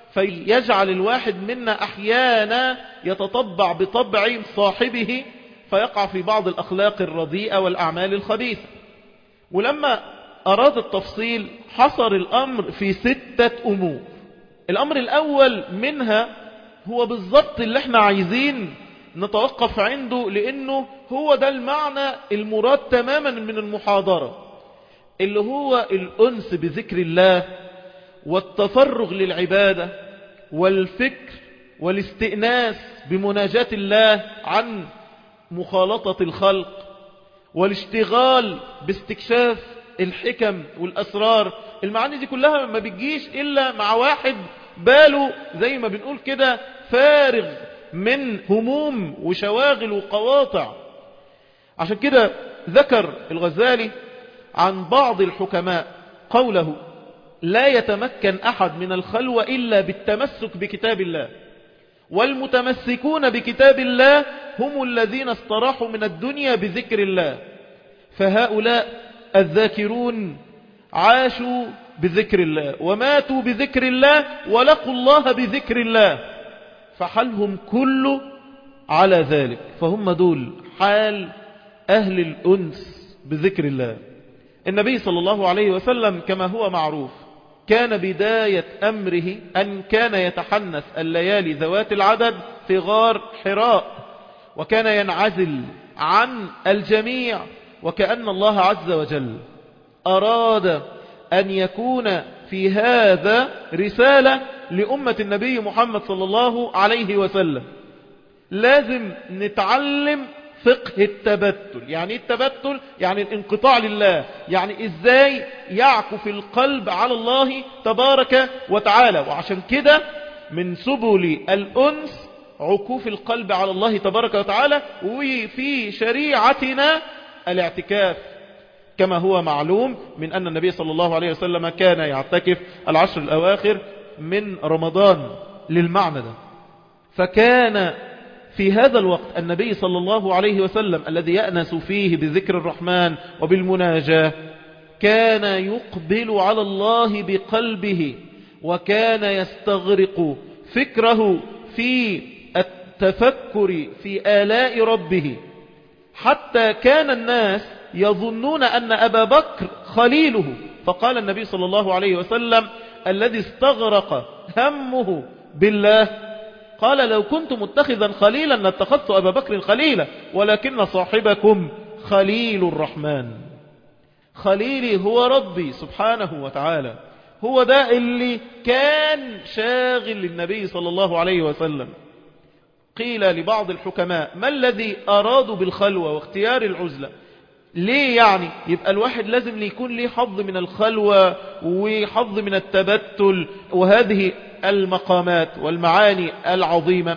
فيجعل الواحد منا أحيانا يتطبع بطبع صاحبه فيقع في بعض الأخلاق الرديئة والأعمال الخبيثة. ولما أراد التفصيل حصر الأمر في 6 أمور. الأمر الأول منها هو بالضبط اللي احنا عايزين نتوقف عنده، لأنه هو ده المعنى المراد تماما من المحاضرة، اللي هو الأنس بذكر الله والتفرغ للعبادة والفكر والاستئناس بمناجاة الله عن مخالطة الخلق والاشتغال باستكشاف الحكم والأسرار. المعاني دي كلها ما بتجيش إلا مع واحد باله زي ما بنقول كده فارغ من هموم وشواغل وقواطع. عشان كده ذكر الغزالي عن بعض الحكماء قوله: لا يتمكن أحد من الخلوة إلا بالتمسك بكتاب الله، والمتمسكون بكتاب الله هم الذين استراحوا من الدنيا بذكر الله، فهؤلاء الذاكرون عاشوا بذكر الله وماتوا بذكر الله ولقوا الله بذكر الله، فحالهم كله على ذلك، فهم دول حال أهل الأنس بذكر الله. النبي صلى الله عليه وسلم كما هو معروف كان بداية أمره أن كان يتحنث الليالي ذوات العدد في غار حراء، وكان ينعزل عن الجميع، وكأن الله عز وجل أراد أن يكون في هذا رسالة لأمة النبي محمد صلى الله عليه وسلم. لازم نتعلم فقه التبتل. يعني التبتل يعني الانقطاع لله، يعني ازاي يعكف القلب على الله تبارك وتعالى. وعشان كده من سبل الأنس عكوف القلب على الله تبارك وتعالى، وفي شريعتنا الاعتكاف كما هو معلوم من أن النبي صلى الله عليه وسلم كان يعتكف 10 الأواخر من رمضان للمعنى ده. فكان في هذا الوقت النبي صلى الله عليه وسلم الذي يأنس فيه بذكر الرحمن وبالمناجاة كان يقبل على الله بقلبه، وكان يستغرق فكره في التفكر في آلاء ربه، حتى كان الناس يظنون أن أبا بكر خليله، فقال النبي صلى الله عليه وسلم الذي استغرق همه بالله قال لو كنت متخذا خليلا لاتخذت أبا بكر خليلا ولكن صاحبكم خليل الرحمن. خليلي هو ربي سبحانه وتعالى، هو ده اللي كان شاغل للنبي صلى الله عليه وسلم. قيل لبعض الحكماء ما الذي أرادوا بالخلوة واختيار العزلة؟ ليه يعني يبقى الواحد لازم يكون ليه حظ من الخلوة وحظ من التبتل وهذه المقامات والمعاني العظيمة؟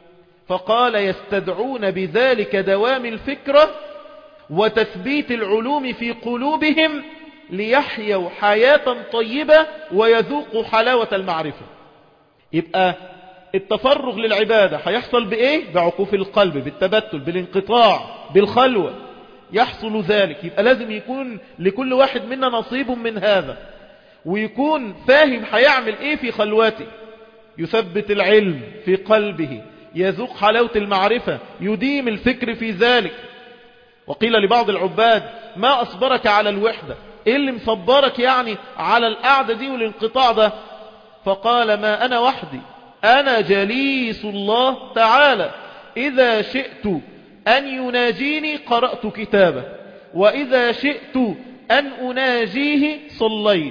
فقال يستدعون بذلك دوام الفكرة وتثبيت العلوم في قلوبهم ليحيوا حياة طيبة ويذوقوا حلاوة المعرفة. يبقى التفرغ للعبادة هيحصل بإيه؟ بعكوف القلب، بالتبتل، بالانقطاع، بالخلوة يحصل ذلك. يبقى لازم يكون لكل واحد منا نصيب من هذا، ويكون فاهم هيعمل إيه في خلواته، يثبت العلم في قلبه، يذوق حلاوة المعرفة، يديم الفكر في ذلك. وقيل لبعض العباد ما أصبرك على الوحدة؟ إيه اللي مصبرك يعني على القعدة دي والانقطاع ده؟ فقال ما أنا وحدي، أنا جليس الله تعالى، إذا شئت أن يناجيني قرأت كتابه، وإذا شئت أن أناجيه صليت.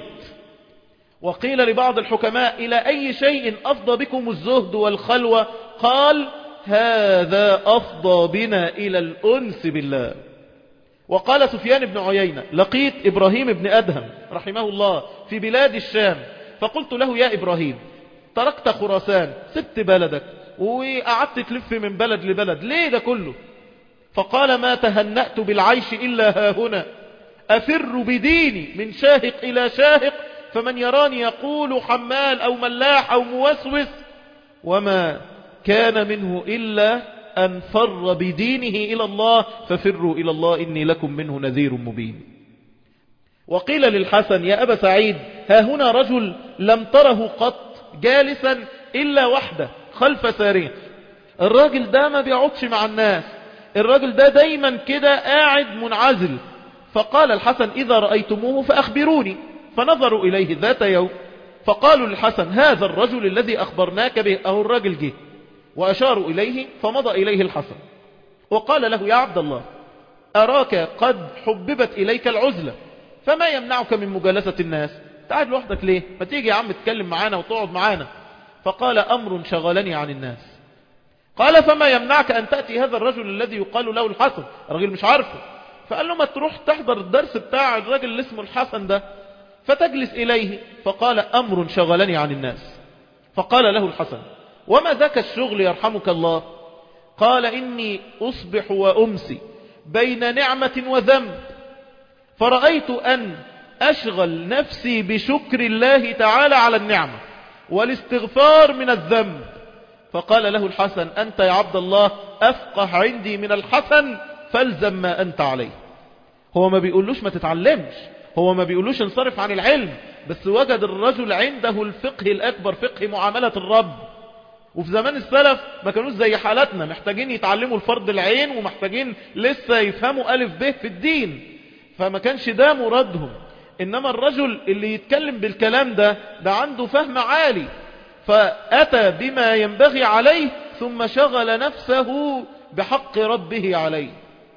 وقيل لبعض الحكماء إلى أي شيء أفضى بكم الزهد والخلوة؟ قال هذا أفضى بنا إلى الأنس بالله. وقال سفيان بن عيينة لقيت إبراهيم بن أدهم رحمه الله في بلاد الشام، فقلت له يا إبراهيم تركت خراسان، سبت بلدك وقعدت تلف من بلد لبلد، ليه ده كله؟ فقال ما تهنأت بالعيش إلا ها هنا، أفر بديني من شاهق إلى شاهق، فمن يراني يقول حمال أو ملاح أو موسوس، وما كان منه إلا أن فر بدينه إلى الله، ففروا إلى الله إني لكم منه نذير مبين. وقيل للحسن يا أبا سعيد ها هنا رجل لم تره قط جالسا إلا وحده خلف سارية، الراجل ده ما بيقعدش مع الناس، الراجل ده دايما كده قاعد منعزل. فقال الحسن إذا رأيتموه فأخبروني. فنظروا إليه ذات يوم فقالوا للحسن هذا الرجل الذي أخبرناك به، أهو الرجل جه، وأشاروا إليه فمضى إليه الحسن وقال له يا عبد الله أراك قد حببت إليك العزلة، فما يمنعك من مجالسة الناس؟ تعال لوحدك ليه؟ ما تيجي يا عم تتكلم معانا وتقعد معانا. فقال أمر شغلني عن الناس. قال فما يمنعك أن تأتي هذا الرجل الذي يقال له الحسن؟ الرجل مش عارفه. فقال له ما تروح تحضر الدرس بتاع الرجل اللي اسمه الحسن ده فتجلس إليه. فقال أمر شغلني عن الناس. فقال له الحسن وما ذاك الشغل يرحمك الله؟ قال إني أصبح وأمسي بين نعمة وذنب، فرأيت أن أشغل نفسي بشكر الله تعالى على النعمة والاستغفار من الذنب. فقال له الحسن أنت يا عبد الله أفقه عندي من الحسن، فالزم ما أنت عليه. هو ما بيقولوش ما تتعلمش، هو ما بيقولوش انصرف عن العلم، بس وجد الرجل عنده الفقه الأكبر، فقه معاملة الرب. وفي زمان السلف ما كانوش زي حالتنا محتاجين يتعلموا الفرض العين ومحتاجين لسه يفهموا ألف به في الدين، فما كانش ده مرادهم. إنما الرجل اللي يتكلم بالكلام ده عنده فهم عالي، فأتى بما ينبغي عليه ثم شغل نفسه بحق ربه عليه.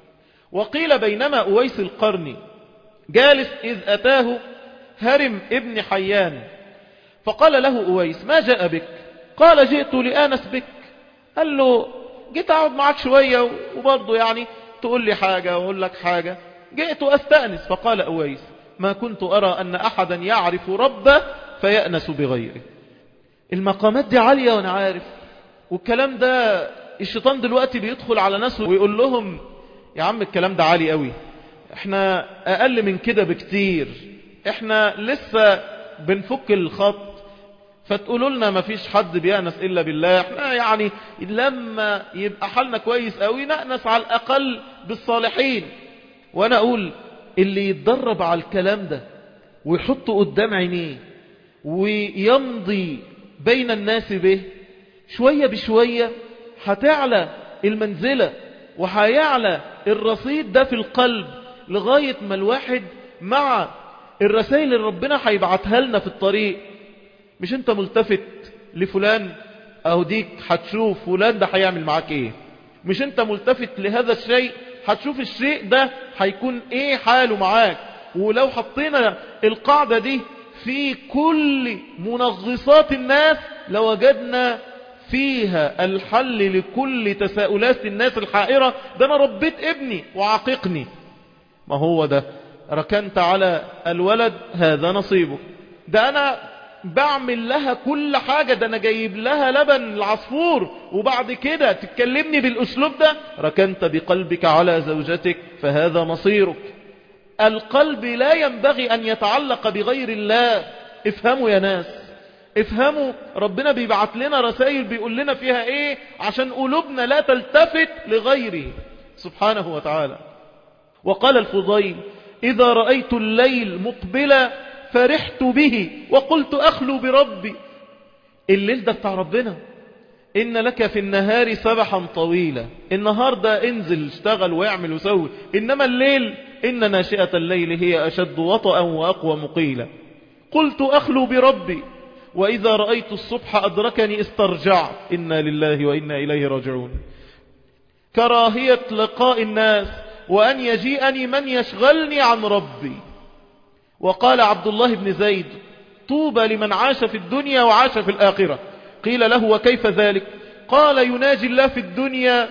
وقيل بينما أويس القرني جالس إذ أتاه هرم ابن حيان فقال له أويس ما جاء بك؟ قال جئت لآنس بك. قال له جيت أقعد معك شوية وبرضه يعني تقول لي حاجة وأقول لك حاجة، جئت أستأنس. فقال أويس ما كنت أرى أن أحدا يعرف ربه فيأنس بغيره. المقامات دي عالية وأنا عارف، والكلام ده الشيطان دلوقتي بيدخل على ناس ويقول لهم يا عم الكلام ده عالي قوي، احنا أقل من كده بكتير، احنا لسه بنفك الخط، فتقولوا لنا ما فيش حد بيأنس إلا بالله، احنا يعني لما يبقى حالنا كويس قوي نأنس على الأقل بالصالحين. وأنا أقول اللي يتدرب على الكلام ده ويحطه قدام عينيه ويمضي بين الناس به شوية بشوية هتعلى المنزلة وهيعلى الرصيد ده في القلب، لغاية ما الواحد مع الرسائل اللي ربنا هيبعتها لنا في الطريق، مش انت ملتفت لفلان اهو ديك هتشوف فلان ده هيعمل معاك ايه، مش انت ملتفت لهذا الشيء هتشوف الشيء ده هيكون ايه حاله معاك. ولو حطينا القاعدة دي في كل منغصات الناس لوجدنا فيها الحل لكل تساؤلات الناس الحائرة. ده انا ربيت ابني وعاققني، ما هو ده ركنت على الولد هذا نصيبه، ده انا بعمل لها كل حاجة، ده انا جايب لها لبن العصفور وبعد كده تتكلمني بالاسلوب ده. ركنت بقلبك على زوجتك فهذا مصيرك. القلب لا ينبغي ان يتعلق بغير الله. افهموا يا ناس، افهموا، ربنا بيبعت لنا رسائل بيقول لنا فيها ايه عشان قلوبنا لا تلتفت لغيره سبحانه وتعالى. وقال الفضيل: إذا رأيت الليل مقبلا فرحت به وقلت أخلو بربي. الليل ده بتاع ربنا، إن لك في النهار سبحا طويلا. النهار ده انزل اشتغل واعمل وسوي، إنما الليل إن ناشئة الليل هي أشد وطئا وأقوى مقيلا. قلت أخلو بربي وإذا رأيت الصبح أدركني استرجعت. إنا لله وإنا إليه راجعون. كراهية لقاء الناس وأن يجيئني من يشغلني عن ربي. وقال عبد الله بن زيد: طوبى لمن عاش في الدنيا وعاش في الآخرة. قيل له: وكيف ذلك؟ قال: يناجي الله في الدنيا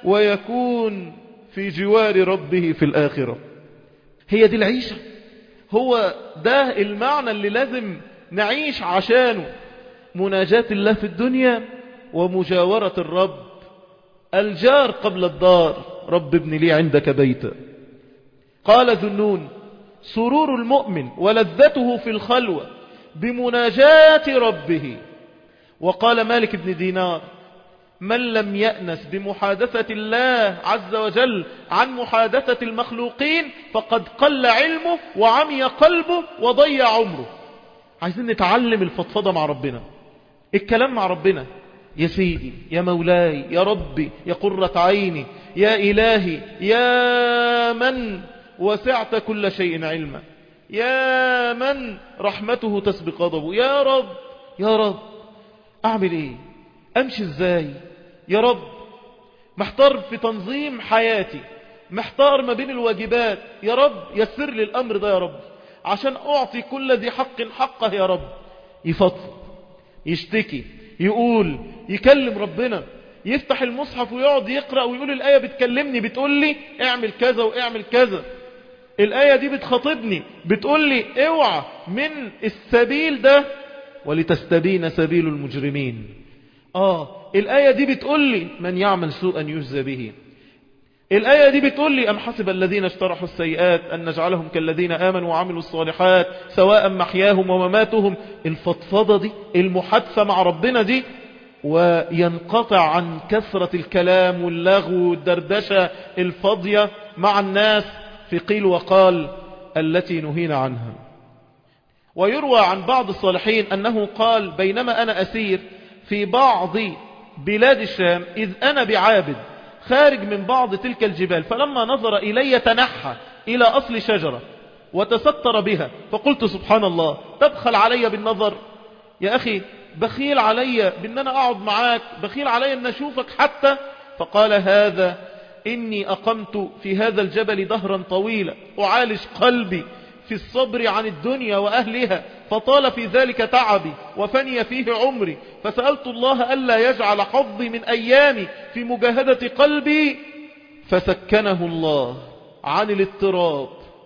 ويكون في جوار ربه في الآخرة. هي دي العيشة، هو ده المعنى اللي لازم نعيش عشانه، مناجاة الله في الدنيا ومجاورة الرب. الجار قبل الدار، رب ابن لي عندك بيتا. قال ذنون: سرور المؤمن ولذته في الخلوة بمناجاة ربه. وقال مالك بن دينار: من لم يأنس بمحادثة الله عز وجل عن محادثة المخلوقين فقد قل علمه وعمي قلبه وضيع عمره. عايزين نتعلم الفضفضة مع ربنا، الكلام مع ربنا. يا سيدي، يا مولاي، يا ربي، يا قرة عيني، يا إلهي، يا من وسعت كل شيء علما، يا من رحمته تسبق غضبه، يا رب، يا رب أعمل إيه؟ أمشي إزاي؟ يا رب محتار في تنظيم حياتي، محتار ما بين الواجبات، يا رب يسر لي الأمر ده يا رب عشان أعطي كل ذي حق حقه يا رب. يفضفض، يشتكي، يقول، يكلم ربنا، يفتح المصحف ويقعد يقرأ ويقول: الآية بتكلمني، بتقول لي اعمل كذا واعمل كذا، الآية دي بتخاطبني، بتقول لي اوعى من السبيل ده ولتستبين سبيل المجرمين. الآية دي بتقول لي: من يعمل سوءا يجزى به. الآية دي بتقول لي: أم حسب الذين اشترحوا السيئات أن نجعلهم كالذين آمنوا وعملوا الصالحات سواء محياهم ومماتهم. الفضفضة دي، المحادثة مع ربنا دي، وينقطع عن كثرة الكلام واللغو والدردشة الفاضية مع الناس في قيل وقال التي نهينا عنها. ويروى عن بعض الصالحين أنه قال: بينما أنا أسير في بعض بلاد الشام إذ أنا بعابد خارج من بعض تلك الجبال، فلما نظر إلي تنحى إلى أصل شجرة وتستر بها، فقلت: سبحان الله، تبخل علي بالنظر يا أخي، بخيل علي بأن أنا أقعد معاك، بخيل علي أن أشوفك حتى. فقال: هذا إني أقمت في هذا الجبل دهرا طويلا أعالج قلبي في الصبر عن الدنيا وأهلها، فطال في ذلك تعبي وفني فيه عمري، فسألت الله ألا يجعل حظي من أيامي في مجاهدة قلبي، فسكنه الله عن الاضطراب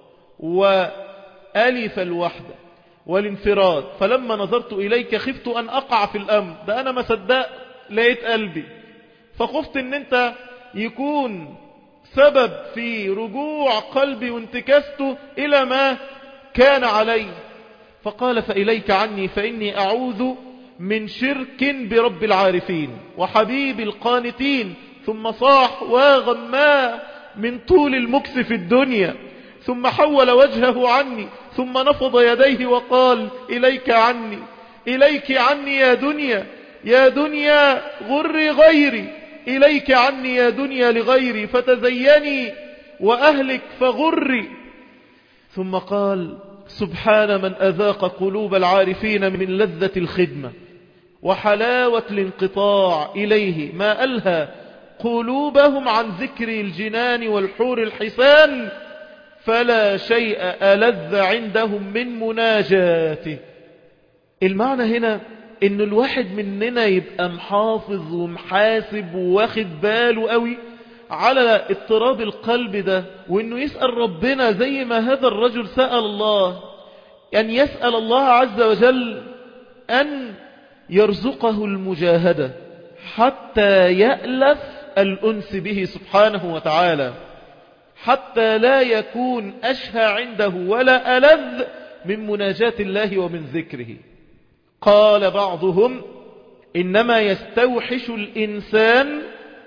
وألف الوحدة والانفراد. فلما نظرت إليك خفت أن أقع في الأمر، ده أنا ما صدقت لقيت قلبي، فخفت أن أنت يكون سبب في رجوع قلبي وانتكاسته إلى ما كان عليه. فقال: فإليك عني فإني أعوذ من شرك برب العارفين وحبيب القانتين. ثم صاح واغما من طول المكس في الدنيا، ثم حول وجهه عني، ثم نفض يديه وقال: إليك عني، إليك عني يا دنيا، يا دنيا غري غيري، إليك عني يا دنيا لغيري، فتزيني وأهلك فغري. ثم قال: سبحان من أذاق قلوب العارفين من لذة الخدمة وحلاوة الانقطاع إليه ما ألهى قلوبهم عن ذكر الجنان والحور الحسان، فلا شيء ألذ عندهم من مناجاته. المعنى هنا إن الواحد مننا يبقى محافظ ومحاسب وواخد باله قوي على اضطراب القلب ده، وإنه يسأل ربنا زي ما هذا الرجل سأل الله، أن يسأل الله عز وجل أن يرزقه المجاهدة حتى يألف الأنس به سبحانه وتعالى، حتى لا يكون أشهى عنده ولا ألذ من مناجاة الله ومن ذكره. قال بعضهم إنما يستوحش الإنسان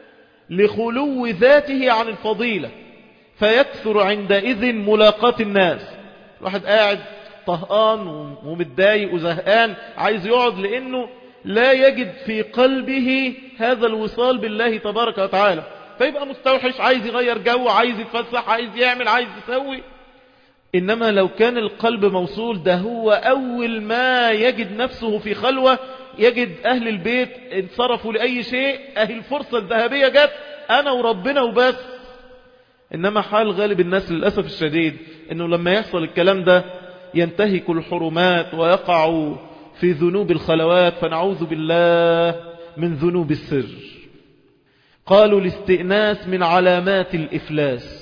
لخلو ذاته عن الفضيلة فيكثر عندئذ ملاقاة الناس. الواحد قاعد طهقان ومتضايق وزهقان عايز يقعد لأنه لا يجد في قلبه هذا الوصال بالله تبارك وتعالى، فيبقى مستوحش، عايز يغير جو، عايز يتفسح، عايز يعمل، عايز يسوي. إنما لو كان القلب موصول، ده هو أول ما يجد نفسه في خلوة يجد أهل البيت انصرفوا لأي شيء، أهل الفرصة الذهبية جت، أنا وربنا وبس. إنما حال غالب الناس للأسف الشديد إنه لما يحصل الكلام ده ينتهك الحرمات ويقع في ذنوب الخلوات، فنعوذ بالله من ذنوب السر. قالوا الاستئناس من علامات الإفلاس،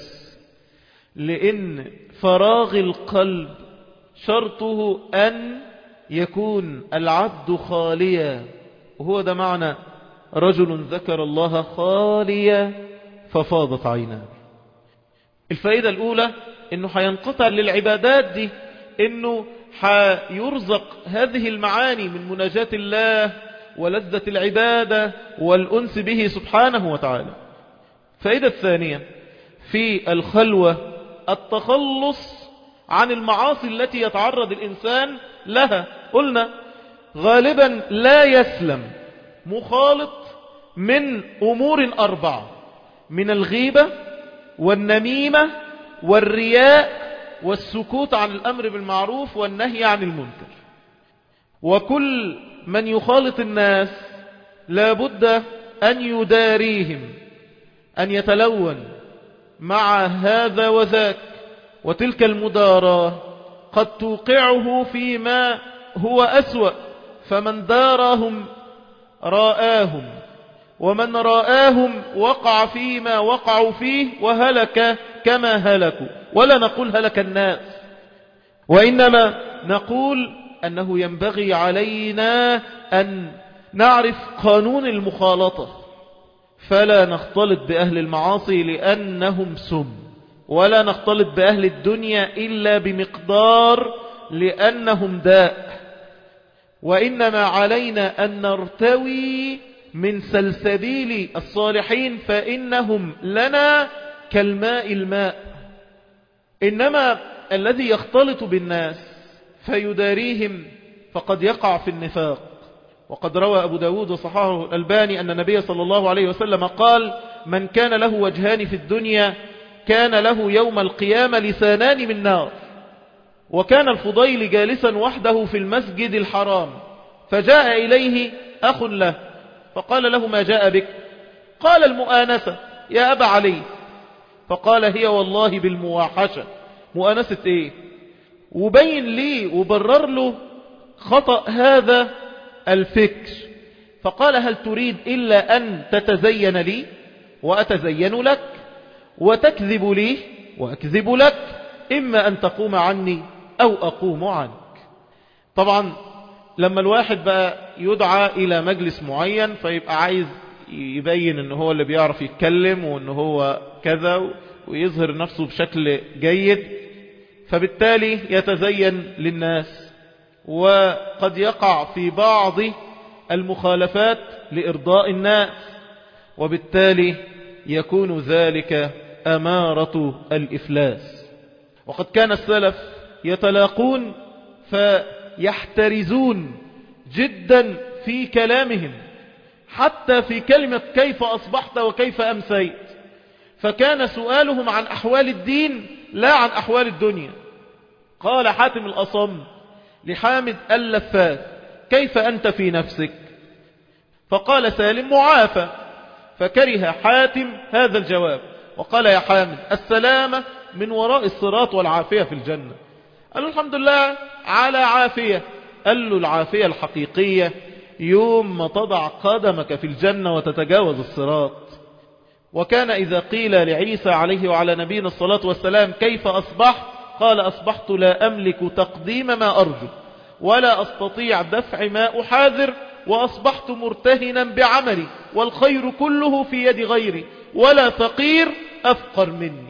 لأن فراغ القلب شرطه أن يكون العبد خاليا، وهو ده معنى رجل ذكر الله خاليا ففاضت عيناه. الفائدة الأولى إنه هينقطع للعبادات دي، إنه هيرزق هذه المعاني من مناجاة الله ولذة العبادة والأنس به سبحانه وتعالى. الفائدة الثانية في الخلوة التخلص عن المعاصي التي يتعرض الإنسان لها. قلنا غالبا لا يسلم مخالط من أمور أربعة: من الغيبة والنميمة والرياء والسكوت عن الأمر بالمعروف والنهي عن المنكر. وكل من يخالط الناس لابد أن يداريهم، أن يتلون مع هذا وذاك، وتلك المداراة قد توقعه فيما هو أسوأ، فمن دارهم رآهم، ومن رآهم وقع فيما وقعوا فيه وهلك كما هلكوا. ولا نقول هلك الناس، وإنما نقول أنه ينبغي علينا أن نعرف قانون المخالطة، فلا نختلط بأهل المعاصي لأنهم سم، ولا نختلط بأهل الدنيا إلا بمقدار لأنهم داء، وإنما علينا أن نرتوي من سلسبيل الصالحين فإنهم لنا كالماء الماء. إنما الذي يختلط بالناس فيداريهم فقد يقع في النفاق. وقد روى أبو داود وصححه الألباني أن النبي صلى الله عليه وسلم قال: من كان له وجهان في الدنيا كان له يوم القيامة لسانان من نار. وكان الفضيل جالسا وحده في المسجد الحرام، فجاء إليه أخ له فقال له: ما جاء بك؟ قال: المؤانسة يا أبا علي. فقال: هي والله بالمواحشة. مؤانسة إيه؟ وبين لي وبرر له خطأ هذا الفكر. فقال: هل تريد إلا أن تتزين لي وأتزين لك، وتكذب لي وأكذب لك، إما أن تقوم عني أو أقوم عنك. طبعا لما الواحد بقى يدعى إلى مجلس معين فيبقى عايز يبين أنه هو اللي بيعرف يتكلم وأنه هو كذا ويظهر نفسه بشكل جيد، فبالتالي يتزين للناس، وقد يقع في بعض المخالفات لإرضاء الناس، وبالتالي يكون ذلك أمارة الإفلاس. وقد كان السلف يتلاقون فيحترزون جدا في كلامهم، حتى في كلمة كيف أصبحت وكيف أمسيت، فكان سؤالهم عن أحوال الدين لا عن أحوال الدنيا. قال حاتم الأصم لحامد اللفات: كيف أنت في نفسك؟ فقال سالم: معافى. فكره حاتم هذا الجواب وقال: يا حامد، السلامة من وراء الصراط والعافية في الجنة. قال له: الحمد لله على عافية. قال له: العافية الحقيقية يوم ما تضع قدمك في الجنة وتتجاوز الصراط. وكان إذا قيل لعيسى عليه وعلى نبينا الصلاة والسلام: كيف أصبحت؟ قال: أصبحت لا أملك تقديم ما أرجو ولا أستطيع دفع ما أحاذر، وأصبحت مرتهنا بعملي والخير كله في يد غيري ولا فقير أفقر مني.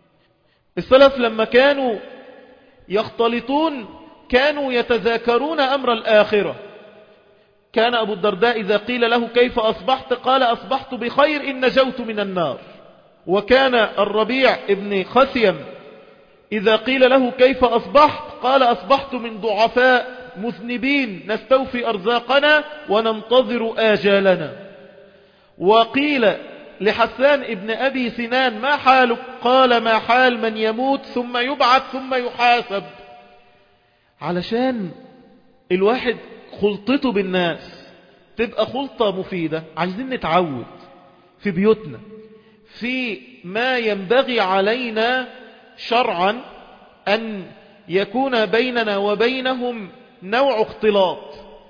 السلف لما كانوا يختلطون كانوا يتذاكرون أمر الآخرة. كان أبو الدرداء إذا قيل له: كيف أصبحت؟ قال: أصبحت بخير إن نجوت من النار. وكان الربيع ابن خثيم إذا قيل له: كيف أصبحت؟ قال: أصبحت من ضعفاء مذنبين نستوفي أرزاقنا وننتظر آجالنا. وقيل لحسان ابن أبي سنان: ما حالك؟ قال: ما حال من يموت ثم يبعث ثم يحاسب. علشان الواحد خلطته بالناس تبقى خلطة مفيدة، عايزين نتعود في بيوتنا في ما ينبغي علينا شرعا أن يكون بيننا وبينهم نوع اختلاط.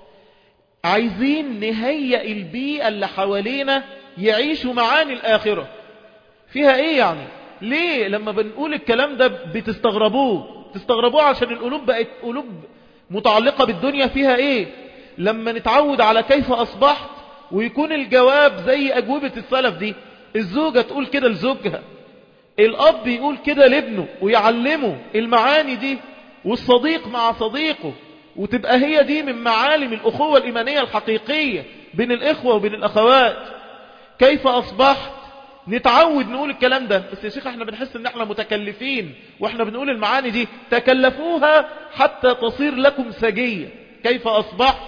عايزين نهيئ البيئة اللي حوالينا يعيشوا معاني الآخرة. فيها ايه يعني؟ ليه لما بنقول الكلام ده تستغربوه عشان القلوب بقت قلوب متعلقة بالدنيا. فيها ايه لما نتعود على كيف أصبحت ويكون الجواب زي أجوبة السلف دي؟ الزوجة تقول كده لزوجها، الأب يقول كده لابنه ويعلمه المعاني دي، والصديق مع صديقه، وتبقى هي دي من معالم الأخوة الإيمانية الحقيقية بين الإخوة وبين الأخوات. كيف أصبحت؟ نتعود نقول الكلام ده. بس يا شيخ احنا بنحس ان احنا متكلفين واحنا بنقول المعاني دي. تكلفوها حتى تصير لكم سجية. كيف أصبحت؟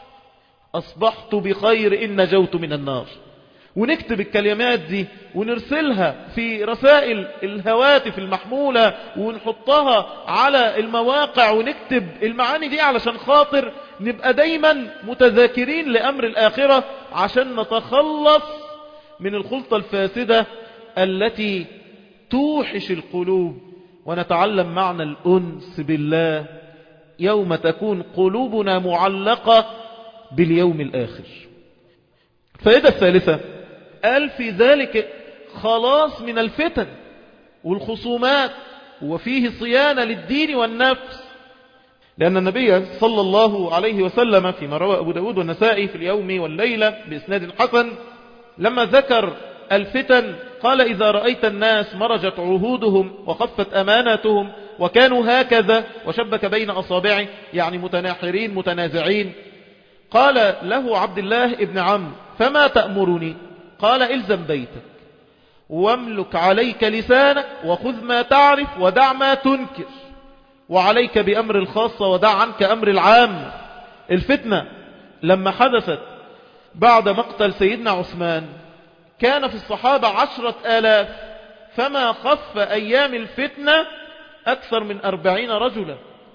أصبحت بخير إن نجوت من النار. ونكتب الكلمات دي ونرسلها في رسائل الهواتف المحمولة ونحطها على المواقع ونكتب المعاني دي علشان خاطر نبقى دايما متذاكرين لأمر الآخرة، عشان نتخلص من الخلطة الفاسدة التي توحش القلوب، ونتعلم معنى الأنس بالله يوم تكون قلوبنا معلقة باليوم الآخر. الفائدة الثالثة قال في ذلك خلاص من الفتن والخصومات، وفيه صيانة للدين والنفس. لأن النبي صلى الله عليه وسلم فيما روى أبو داود والنسائي في اليوم والليلة بإسناد حسن لما ذكر الفتن قال: إذا رأيت الناس مرجت عهودهم وخفت أماناتهم وكانوا هكذا، وشبك بين أصابعه يعني متناحرين متنازعين. قال له عبد الله ابن عمرو: فما تأمرني؟ قال: إلزم بيتك واملك عليك لسانك وخذ ما تعرف ودع ما تنكر، وعليك بأمر الخاصة ودع عنك أمر العام. الفتنة لما حدثت بعد مقتل سيدنا عثمان كان في الصحابة 10,000، فما خف أيام الفتنة أكثر من 40 رجلا.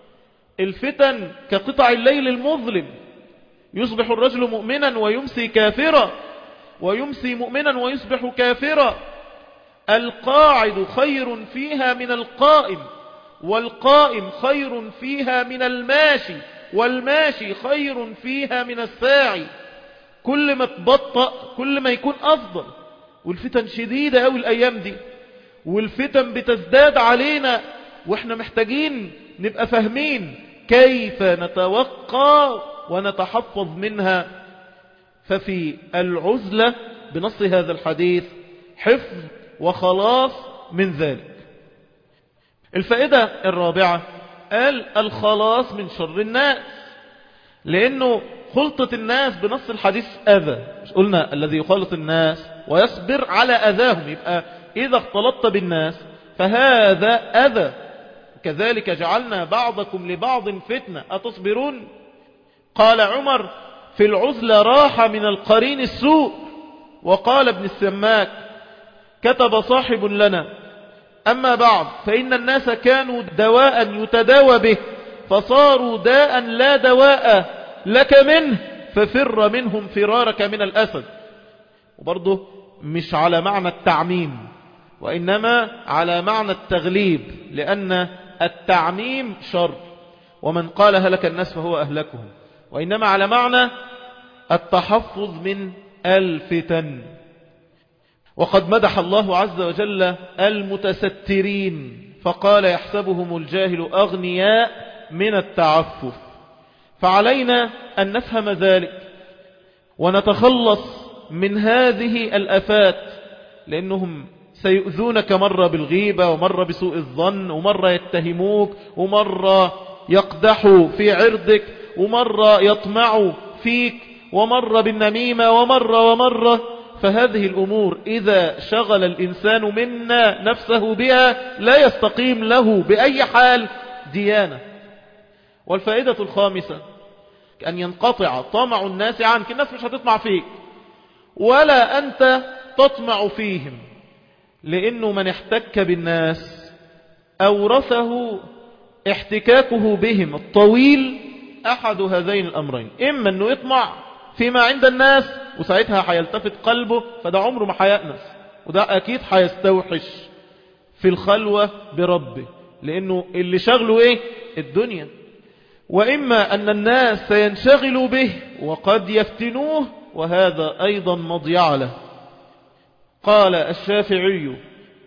الفتن كقطع الليل المظلم، يصبح الرجل مؤمنا ويمسي كافرا، ويمسي مؤمنا ويصبح كافرا. القاعد خير فيها من القائم، والقائم خير فيها من الماشي، والماشي خير فيها من الساعي. كل ما تبطأ كل ما يكون أفضل. والفتن شديدة أوي الأيام دي، والفتن بتزداد علينا، وإحنا محتاجين نبقى فاهمين كيف نتوقع ونتحفظ منها. ففي العزلة بنص هذا الحديث حفظ وخلاص من ذلك. الفائدة الرابعة قال: الخلاص من شر الناس، لأنه خلطة الناس بنص الحديث أذى. مش قلنا الذي يخالط الناس ويصبر على أذاهم؟ يبقى إذا اختلطت بالناس فهذا أذى. كذلك جعلنا بعضكم لبعض فتنة أتصبرون؟ قال عمر: في العزلة راحة من القرين السوء. وقال ابن السماك: كتب صاحب لنا أما بعد، فإن الناس كانوا دواء يتداوى به، فصاروا داء لا دواء لك منه، ففر منهم فرارك من الأسد. وبرضه مش على معنى التعميم، وإنما على معنى التغليب، لأن التعميم شر، ومن قال هلك الناس فهو أهلكهم، وإنما على معنى التحفظ من الفتن. وقد مدح الله عز وجل المتسترين فقال يحسبهم الجاهل أغنياء من التعفف. فعلينا أن نفهم ذلك ونتخلص من هذه الآفات، لأنهم سيؤذونك مرة بالغيبة، ومرة بسوء الظن، ومرة يتهموك، ومرة يقدحوا في عرضك، ومرة يطمعوا فيك، ومرة بالنميمة، ومرة. فهذه الأمور إذا شغل الإنسان منا نفسه بها لا يستقيم له بأي حال ديانة. والفائدة الخامسة أن ينقطع طمع الناس عنك. الناس مش هتطمع فيك ولا أنت تطمع فيهم، لأنه من احتك بالناس أورثه احتكاكه بهم الطويل أحد هذين الأمرين: إما أنه يطمع فيما عند الناس وساعتها حيلتفت قلبه، فده عمره ما حيأنس، وده أكيد حيستوحش في الخلوة بربه، لأنه اللي شغله إيه؟ الدنيا. وإما أن الناس سينشغلوا به وقد يفتنوه، وهذا أيضا مضيع له. قال الشافعي: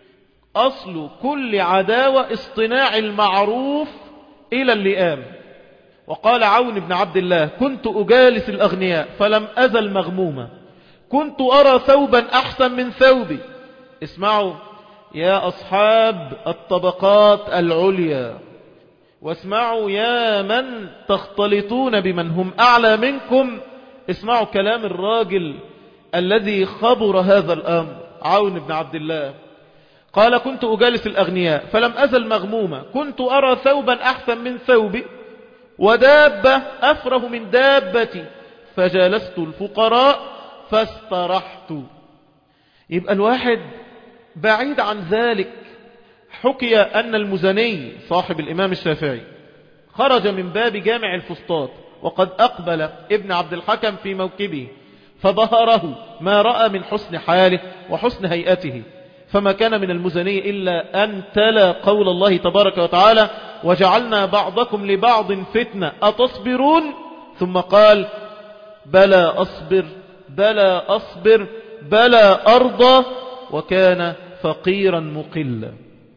أصل كل عداوة اصطناع المعروف إلى اللئام. وقال عون بن عبد الله: كنت أجالس الأغنياء فلم أزل مغموما، كنت أرى ثوبا أحسن من ثوبي. اسمعوا يا أصحاب الطبقات العليا، واسمعوا يا من تختلطون بمن هم أعلى منكم، اسمعوا كلام الراجل الذي خبر هذا الأمر، عون بن عبد الله. قال: كنت أجالس الأغنياء فلم أزل مغموما، كنت أرى ثوبا أحسن من ثوبي، ودابة أفره من دابتي، فجالست الفقراء فاسترحت. يبقى الواحد بعيد عن ذلك. حكي أن المزني صاحب الإمام الشافعي خرج من باب جامع الفسطاط وقد أقبل ابن عبد الحكم في موكبه، فبهره ما رأى من حسن حاله وحسن هيئته، فما كان من المزني إلا أن تلا قول الله تبارك وتعالى: وجعلنا بعضكم لبعض فتنة أتصبرون، ثم قال: بلى أصبر بلى أصبر بلى أرضى، وكان فقيرا مقلا.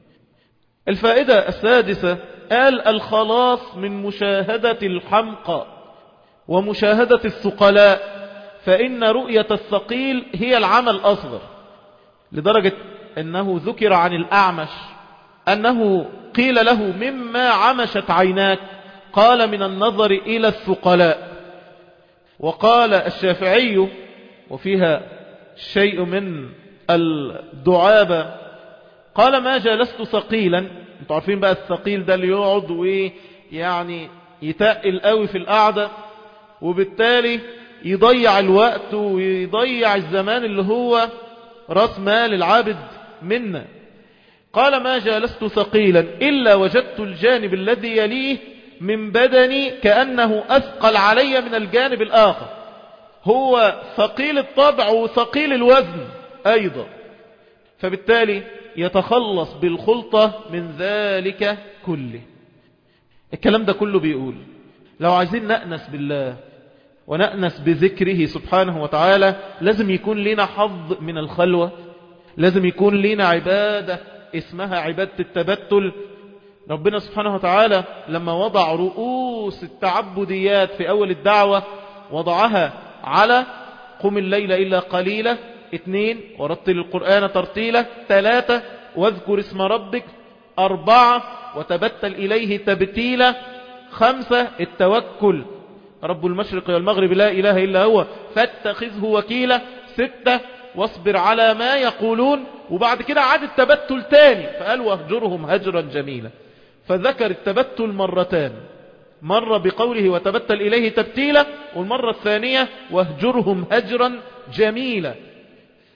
الفائدة السادسة قال: الخلاص من مشاهدة الحمقى ومشاهدة الثقلاء، فإن رؤية الثقيل هي العمى الأصغر، لدرجة أنه ذكر عن الأعمش أنه قيل له: مما عمشت عيناك؟ قال: من النظر إلى الثقلاء. وقال الشافعي وفيها شيء من الدعابة، قال: ما جلست ثقيلا. انتوا عارفين بقى الثقيل ده اللي يقعد ويعني يتقل قوي في القعدة، وبالتالي يضيع الوقت ويضيع الزمان اللي هو رأس مال العابد منا. قال: ما جلست ثقيلا إلا وجدت الجانب الذي يليه من بدني كأنه أثقل علي من الجانب الآخر. هو ثقيل الطبع وثقيل الوزن أيضا، فبالتالي يتخلص بالخلطة من ذلك كله. الكلام ده كله بيقول لو عايزين نأنس بالله ونأنس بذكره سبحانه وتعالى، لازم يكون لنا حظ من الخلوة، لازم يكون لنا عبادة اسمها عبادة التبتل. ربنا سبحانه وتعالى لما وضع رؤوس التعبديات في أول الدعوة وضعها على: قم الليل إلا قليلا، 2 ورتل القرآن ترتيلا، 3 واذكر اسم ربك، 4 وتبتل إليه تبتيلا، 5 التوكل رب المشرق والمغرب لا إله إلا هو فاتخذه وكيلا، 6 واصبر على ما يقولون. وبعد كده عاد التبتل تاني فقال: واهجرهم هجرا جميلا. فذكر التبتل مرتان، مرة بقوله وتبتل إليه تبتيلا، والمرة الثانية واهجرهم هجرا جميلا.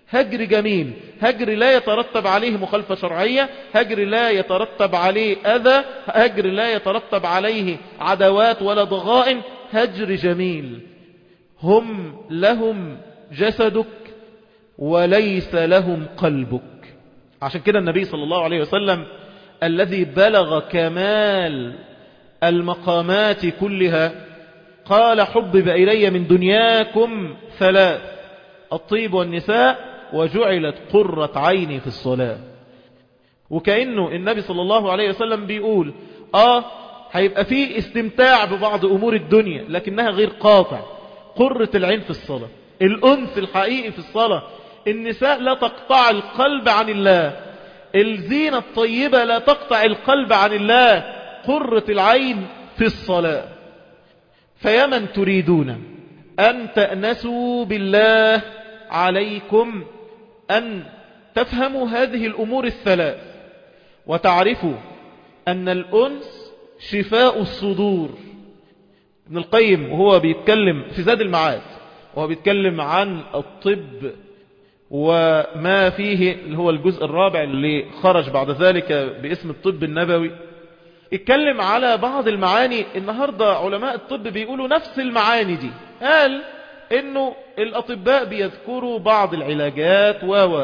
هجر جميل، هجر لا يترتب عليه مخالفة شرعية، هجر لا يترتب عليه أذى، هجر لا يترتب عليه عداوات ولا ضغائن، هجر جميل. هم لهم جسدك وليس لهم قلبك. عشان كده النبي صلى الله عليه وسلم الذي بلغ كمال المقامات كلها قال: حبب إلي من دنياكم ثلاث: الطيب والنساء وجعلت قرة عيني في الصلاة. وكأنه النبي صلى الله عليه وسلم بيقول هيبقى فيه استمتاع ببعض أمور الدنيا لكنها غير قاطع. قرة العين في الصلاة، الأنس الحقيقي في الصلاة. النساء لا تقطع القلب عن الله، الزينة الطيبة لا تقطع القلب عن الله، قرة العين في الصلاة. فيا من تريدون أن تأنسوا بالله عليكم أن تفهموا هذه الأمور الثلاث وتعرفوا أن الأنس شفاء الصدور. ابن القيم وهو بيتكلم في زاد المعاد وهو بيتكلم عن الطب وما فيه اللي هو الجزء الرابع اللي خرج بعد ذلك باسم الطب النبوي، اتكلم على بعض المعاني. النهاردة علماء الطب بيقولوا نفس المعاني دي. قال انه الاطباء بيذكروا بعض العلاجات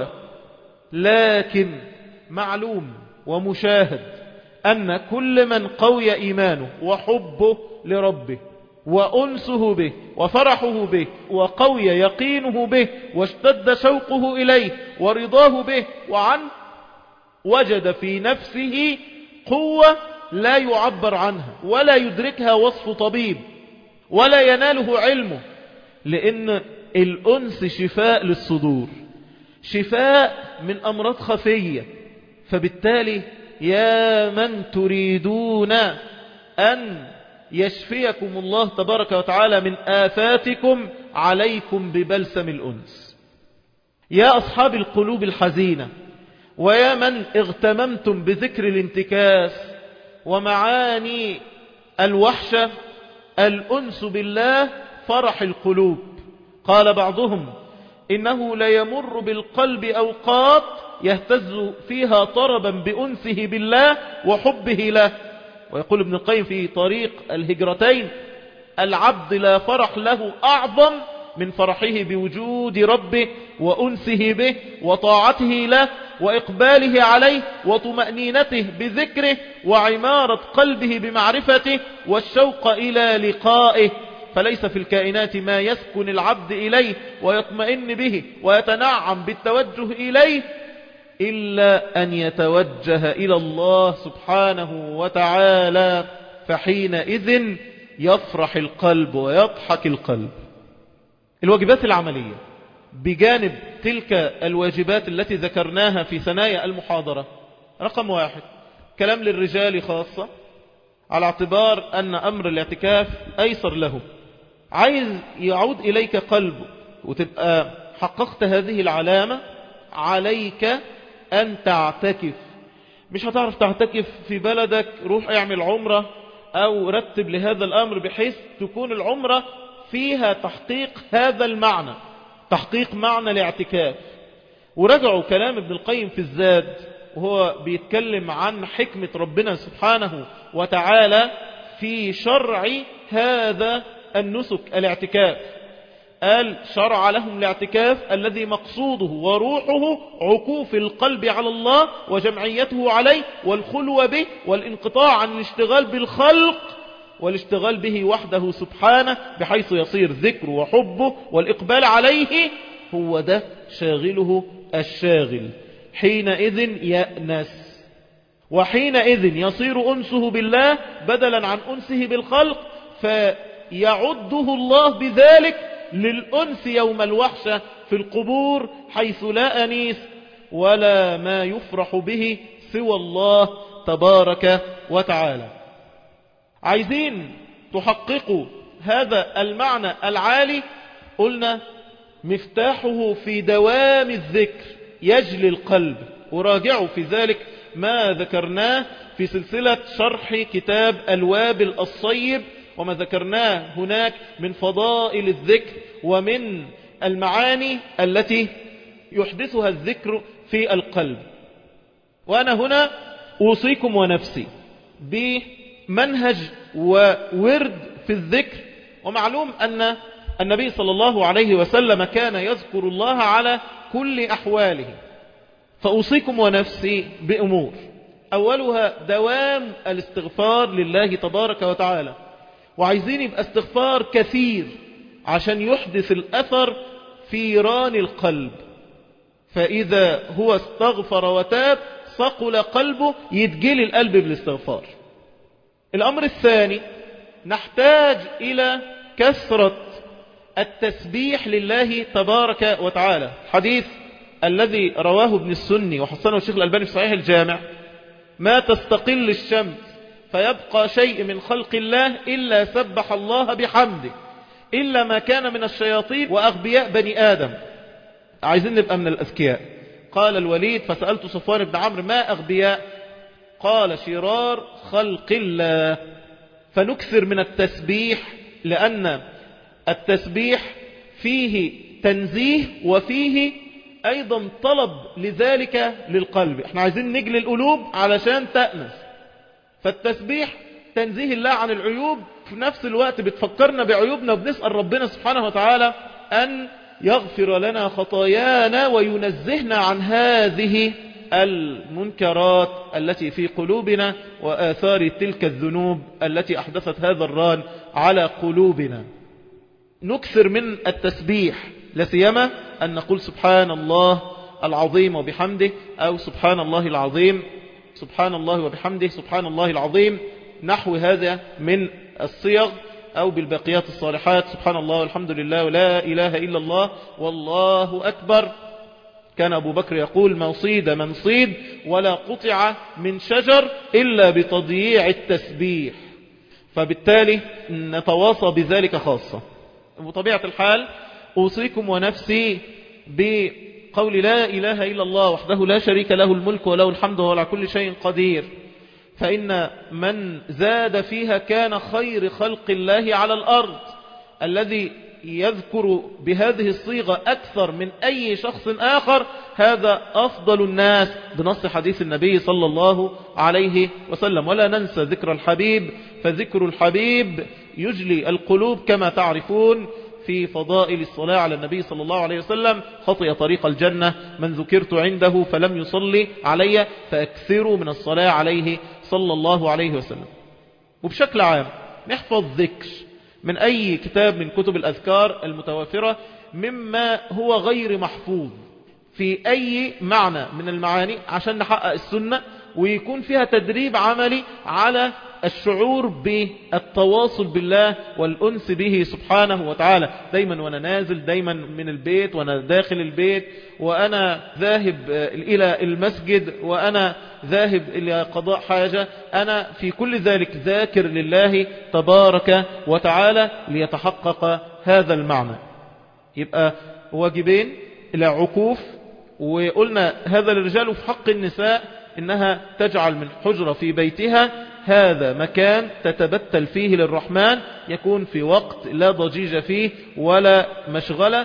لكن معلوم ومشاهد ان كل من قوي ايمانه وحبه لربه وأنسه به وفرحه به وقوي يقينه به واشتد شوقه إليه ورضاه به وعنه، وجد في نفسه قوة لا يعبر عنها ولا يدركها وصف طبيب ولا يناله علمه، لأن الأنس شفاء للصدور، شفاء من أمراض خفية. فبالتالي يا من تريدون أن يشفيكم الله تبارك وتعالى من آفاتكم عليكم ببلسم الأنس. يا أصحاب القلوب الحزينة ويا من اغتممتم بذكر الانتكاس ومعاني الوحشة، الأنس بالله فرح القلوب. قال بعضهم إنه ليمر بالقلب أوقات يهتز فيها طربا بأنسه بالله وحبه له. ويقول ابن القيم في طريق الهجرتين: العبد لا فرح له أعظم من فرحه بوجود ربه وأنسه به وطاعته له وإقباله عليه وطمأنينته بذكره وعمارة قلبه بمعرفته والشوق إلى لقائه. فليس في الكائنات ما يسكن العبد إليه ويطمئن به ويتنعم بالتوجه إليه إلا أن يتوجه إلى الله سبحانه وتعالى، فحينئذ يفرح القلب ويضحك القلب. الواجبات العملية بجانب تلك الواجبات التي ذكرناها في ثنايا المحاضرة: رقم 1، كلام للرجال خاصة على اعتبار أن أمر الاعتكاف أيسر له. عايز يعود إليك قلبه وتبقى حققت هذه العلامة، عليك أن تعتكف. مش هتعرف تعتكف في بلدك، روح اعمل عمرة أو رتب لهذا الأمر بحيث تكون العمرة فيها تحقيق هذا المعنى، تحقيق معنى الاعتكاف. ورجعوا كلام ابن القيم في الزاد وهو بيتكلم عن حكمة ربنا سبحانه وتعالى في شرع هذا النسك الاعتكاف. قال: شرع لهم الاعتكاف الذي مقصوده وروحه عكوف القلب على الله وجمعيته عليه والخلوة به والانقطاع عن الاشتغال بالخلق والاشتغال به وحده سبحانه، بحيث يصير ذكره وحبه والإقبال عليه هو ده شاغله الشاغل. حينئذ يأنس، وحينئذ يصير أنسه بالله بدلا عن أنسه بالخلق، فيعده الله بذلك للأنس يوم الوحشة في القبور، حيث لا أنيس ولا ما يفرح به سوى الله تبارك وتعالى. عايزين تحققوا هذا المعنى العالي، قلنا مفتاحه في دوام الذكر يجلي القلب. وراجعوا في ذلك ما ذكرناه في سلسلة شرح كتاب الوابل الصيب، وما ذكرناه هناك من فضائل الذكر ومن المعاني التي يحدثها الذكر في القلب. وأنا هنا أوصيكم ونفسي بمنهج وورد في الذكر. ومعلوم أن النبي صلى الله عليه وسلم كان يذكر الله على كل أحواله، فأوصيكم ونفسي بأمور. أولها دوام الاستغفار لله تبارك وتعالى، وعايزين يبقى استغفار كثير عشان يحدث الأثر في ران القلب، فإذا هو استغفر وتاب صقل قلبه، يتجل القلب بالاستغفار. الأمر الثاني، نحتاج إلى كثرة التسبيح لله تبارك وتعالى. حديث الذي رواه ابن السني وحسنه الشيخ الألباني في صحيح الجامع: ما تستقل الشمس فيبقى شيء من خلق الله إلا سبح الله بحمده إلا ما كان من الشياطين وأغبياء بني آدم. عايزين نبقى من الأذكياء. قال الوليد: فسألت صفوان بن عمرو: ما أغبياء؟ قال: شرار خلق الله. فنكثر من التسبيح، لأن التسبيح فيه تنزيه وفيه أيضا طلب لذلك للقلب. احنا عايزين نجلي القلوب علشان تأنس، فالتسبيح تنزيه الله عن العيوب، في نفس الوقت بتفكرنا بعيوبنا، وبنسأل ربنا سبحانه وتعالى أن يغفر لنا خطايانا وينزهنا عن هذه المنكرات التي في قلوبنا وآثار تلك الذنوب التي أحدثت هذا الران على قلوبنا. نكثر من التسبيح، لسيما أن نقول سبحان الله العظيم وبحمده، أو سبحان الله العظيم، سبحان الله وبحمده، سبحان الله العظيم، نحو هذا من الصيغ، أو بالباقيات الصالحات: سبحان الله والحمد لله ولا إله إلا الله والله أكبر. كان أبو بكر يقول: ما صيد من صيد ولا قطع من شجر إلا بتضييع التسبيح. فبالتالي نتواصى بذلك خاصة. وطبيعة الحال أوصيكم ونفسي بقول لا إله إلا الله وحده لا شريك له الملك وله الحمد وهو على كل شيء قدير، فإن من زاد فيها كان خير خلق الله على الأرض. الذي يذكر بهذه الصيغة أكثر من أي شخص آخر هذا أفضل الناس، بنص حديث النبي صلى الله عليه وسلم. ولا ننسى ذكر الحبيب، فذكر الحبيب يجلي القلوب، كما تعرفون في فضائل الصلاة على النبي صلى الله عليه وسلم: خطي طريق الجنة من ذكرت عنده فلم يصلي علي فأكثروا من الصلاة عليه صلى الله عليه وسلم. وبشكل عام نحفظ ذكر من أي كتاب من كتب الأذكار المتوافرة، مما هو غير محفوظ في أي معنى من المعاني، عشان نحقق السنة ويكون فيها تدريب عملي على الشعور بالتواصل بالله والأنس به سبحانه وتعالى. دايما وأنا نازل، دايما من البيت وأنا داخل البيت، وأنا ذاهب إلى المسجد، وأنا ذاهب إلى قضاء حاجة، أنا في كل ذلك ذاكر لله تبارك وتعالى ليتحقق هذا المعنى. يبقى واجبين إلى عكوف. وقلنا هذا للرجال، وفي حق النساء إنها تجعل من حجرة في بيتها هذا مكان تتبتل فيه للرحمن، يكون في وقت لا ضجيج فيه ولا مشغلة،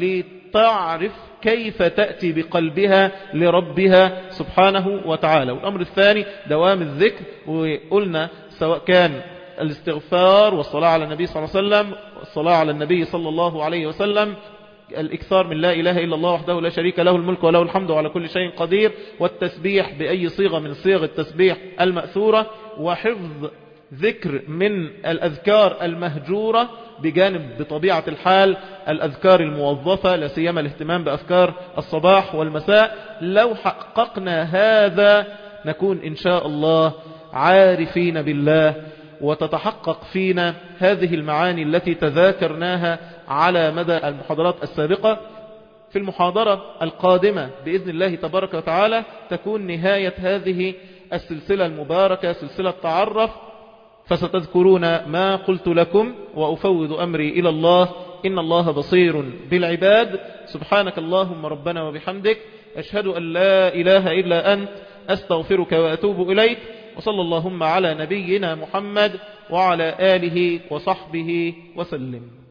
لتعرف كيف تأتي بقلبها لربها سبحانه وتعالى. والأمر الثاني دوام الذكر. وقلنا سواء كان الاستغفار والصلاة على النبي صلى الله عليه وسلم، والصلاة على النبي صلى الله عليه وسلم، الإكثار من لا إله إلا الله وحده لا شريك له الملك وله الحمد وعلى كل شيء قدير، والتسبيح بأي صيغة من صيغ التسبيح المأثورة، وحفظ ذكر من الأذكار المهجورة، بجانب بطبيعة الحال الأذكار الموظفة، لا سيما الاهتمام بأذكار الصباح والمساء. لو حققنا هذا نكون إن شاء الله عارفين بالله، وتتحقق فينا هذه المعاني التي تذاكرناها على مدى المحاضرات السابقة. في المحاضرة القادمة بإذن الله تبارك وتعالى تكون نهاية هذه السلسلة المباركة، سلسلة تعرف، فستذكرون ما قلت لكم، وأفوض أمري إلى الله، إن الله بصير بالعباد. سبحانك اللهم ربنا وبحمدك، أشهد أن لا إله إلا أنت، أستغفرك وأتوب إليك. وصلى اللهم على نبينا محمد وعلى آله وصحبه وسلم.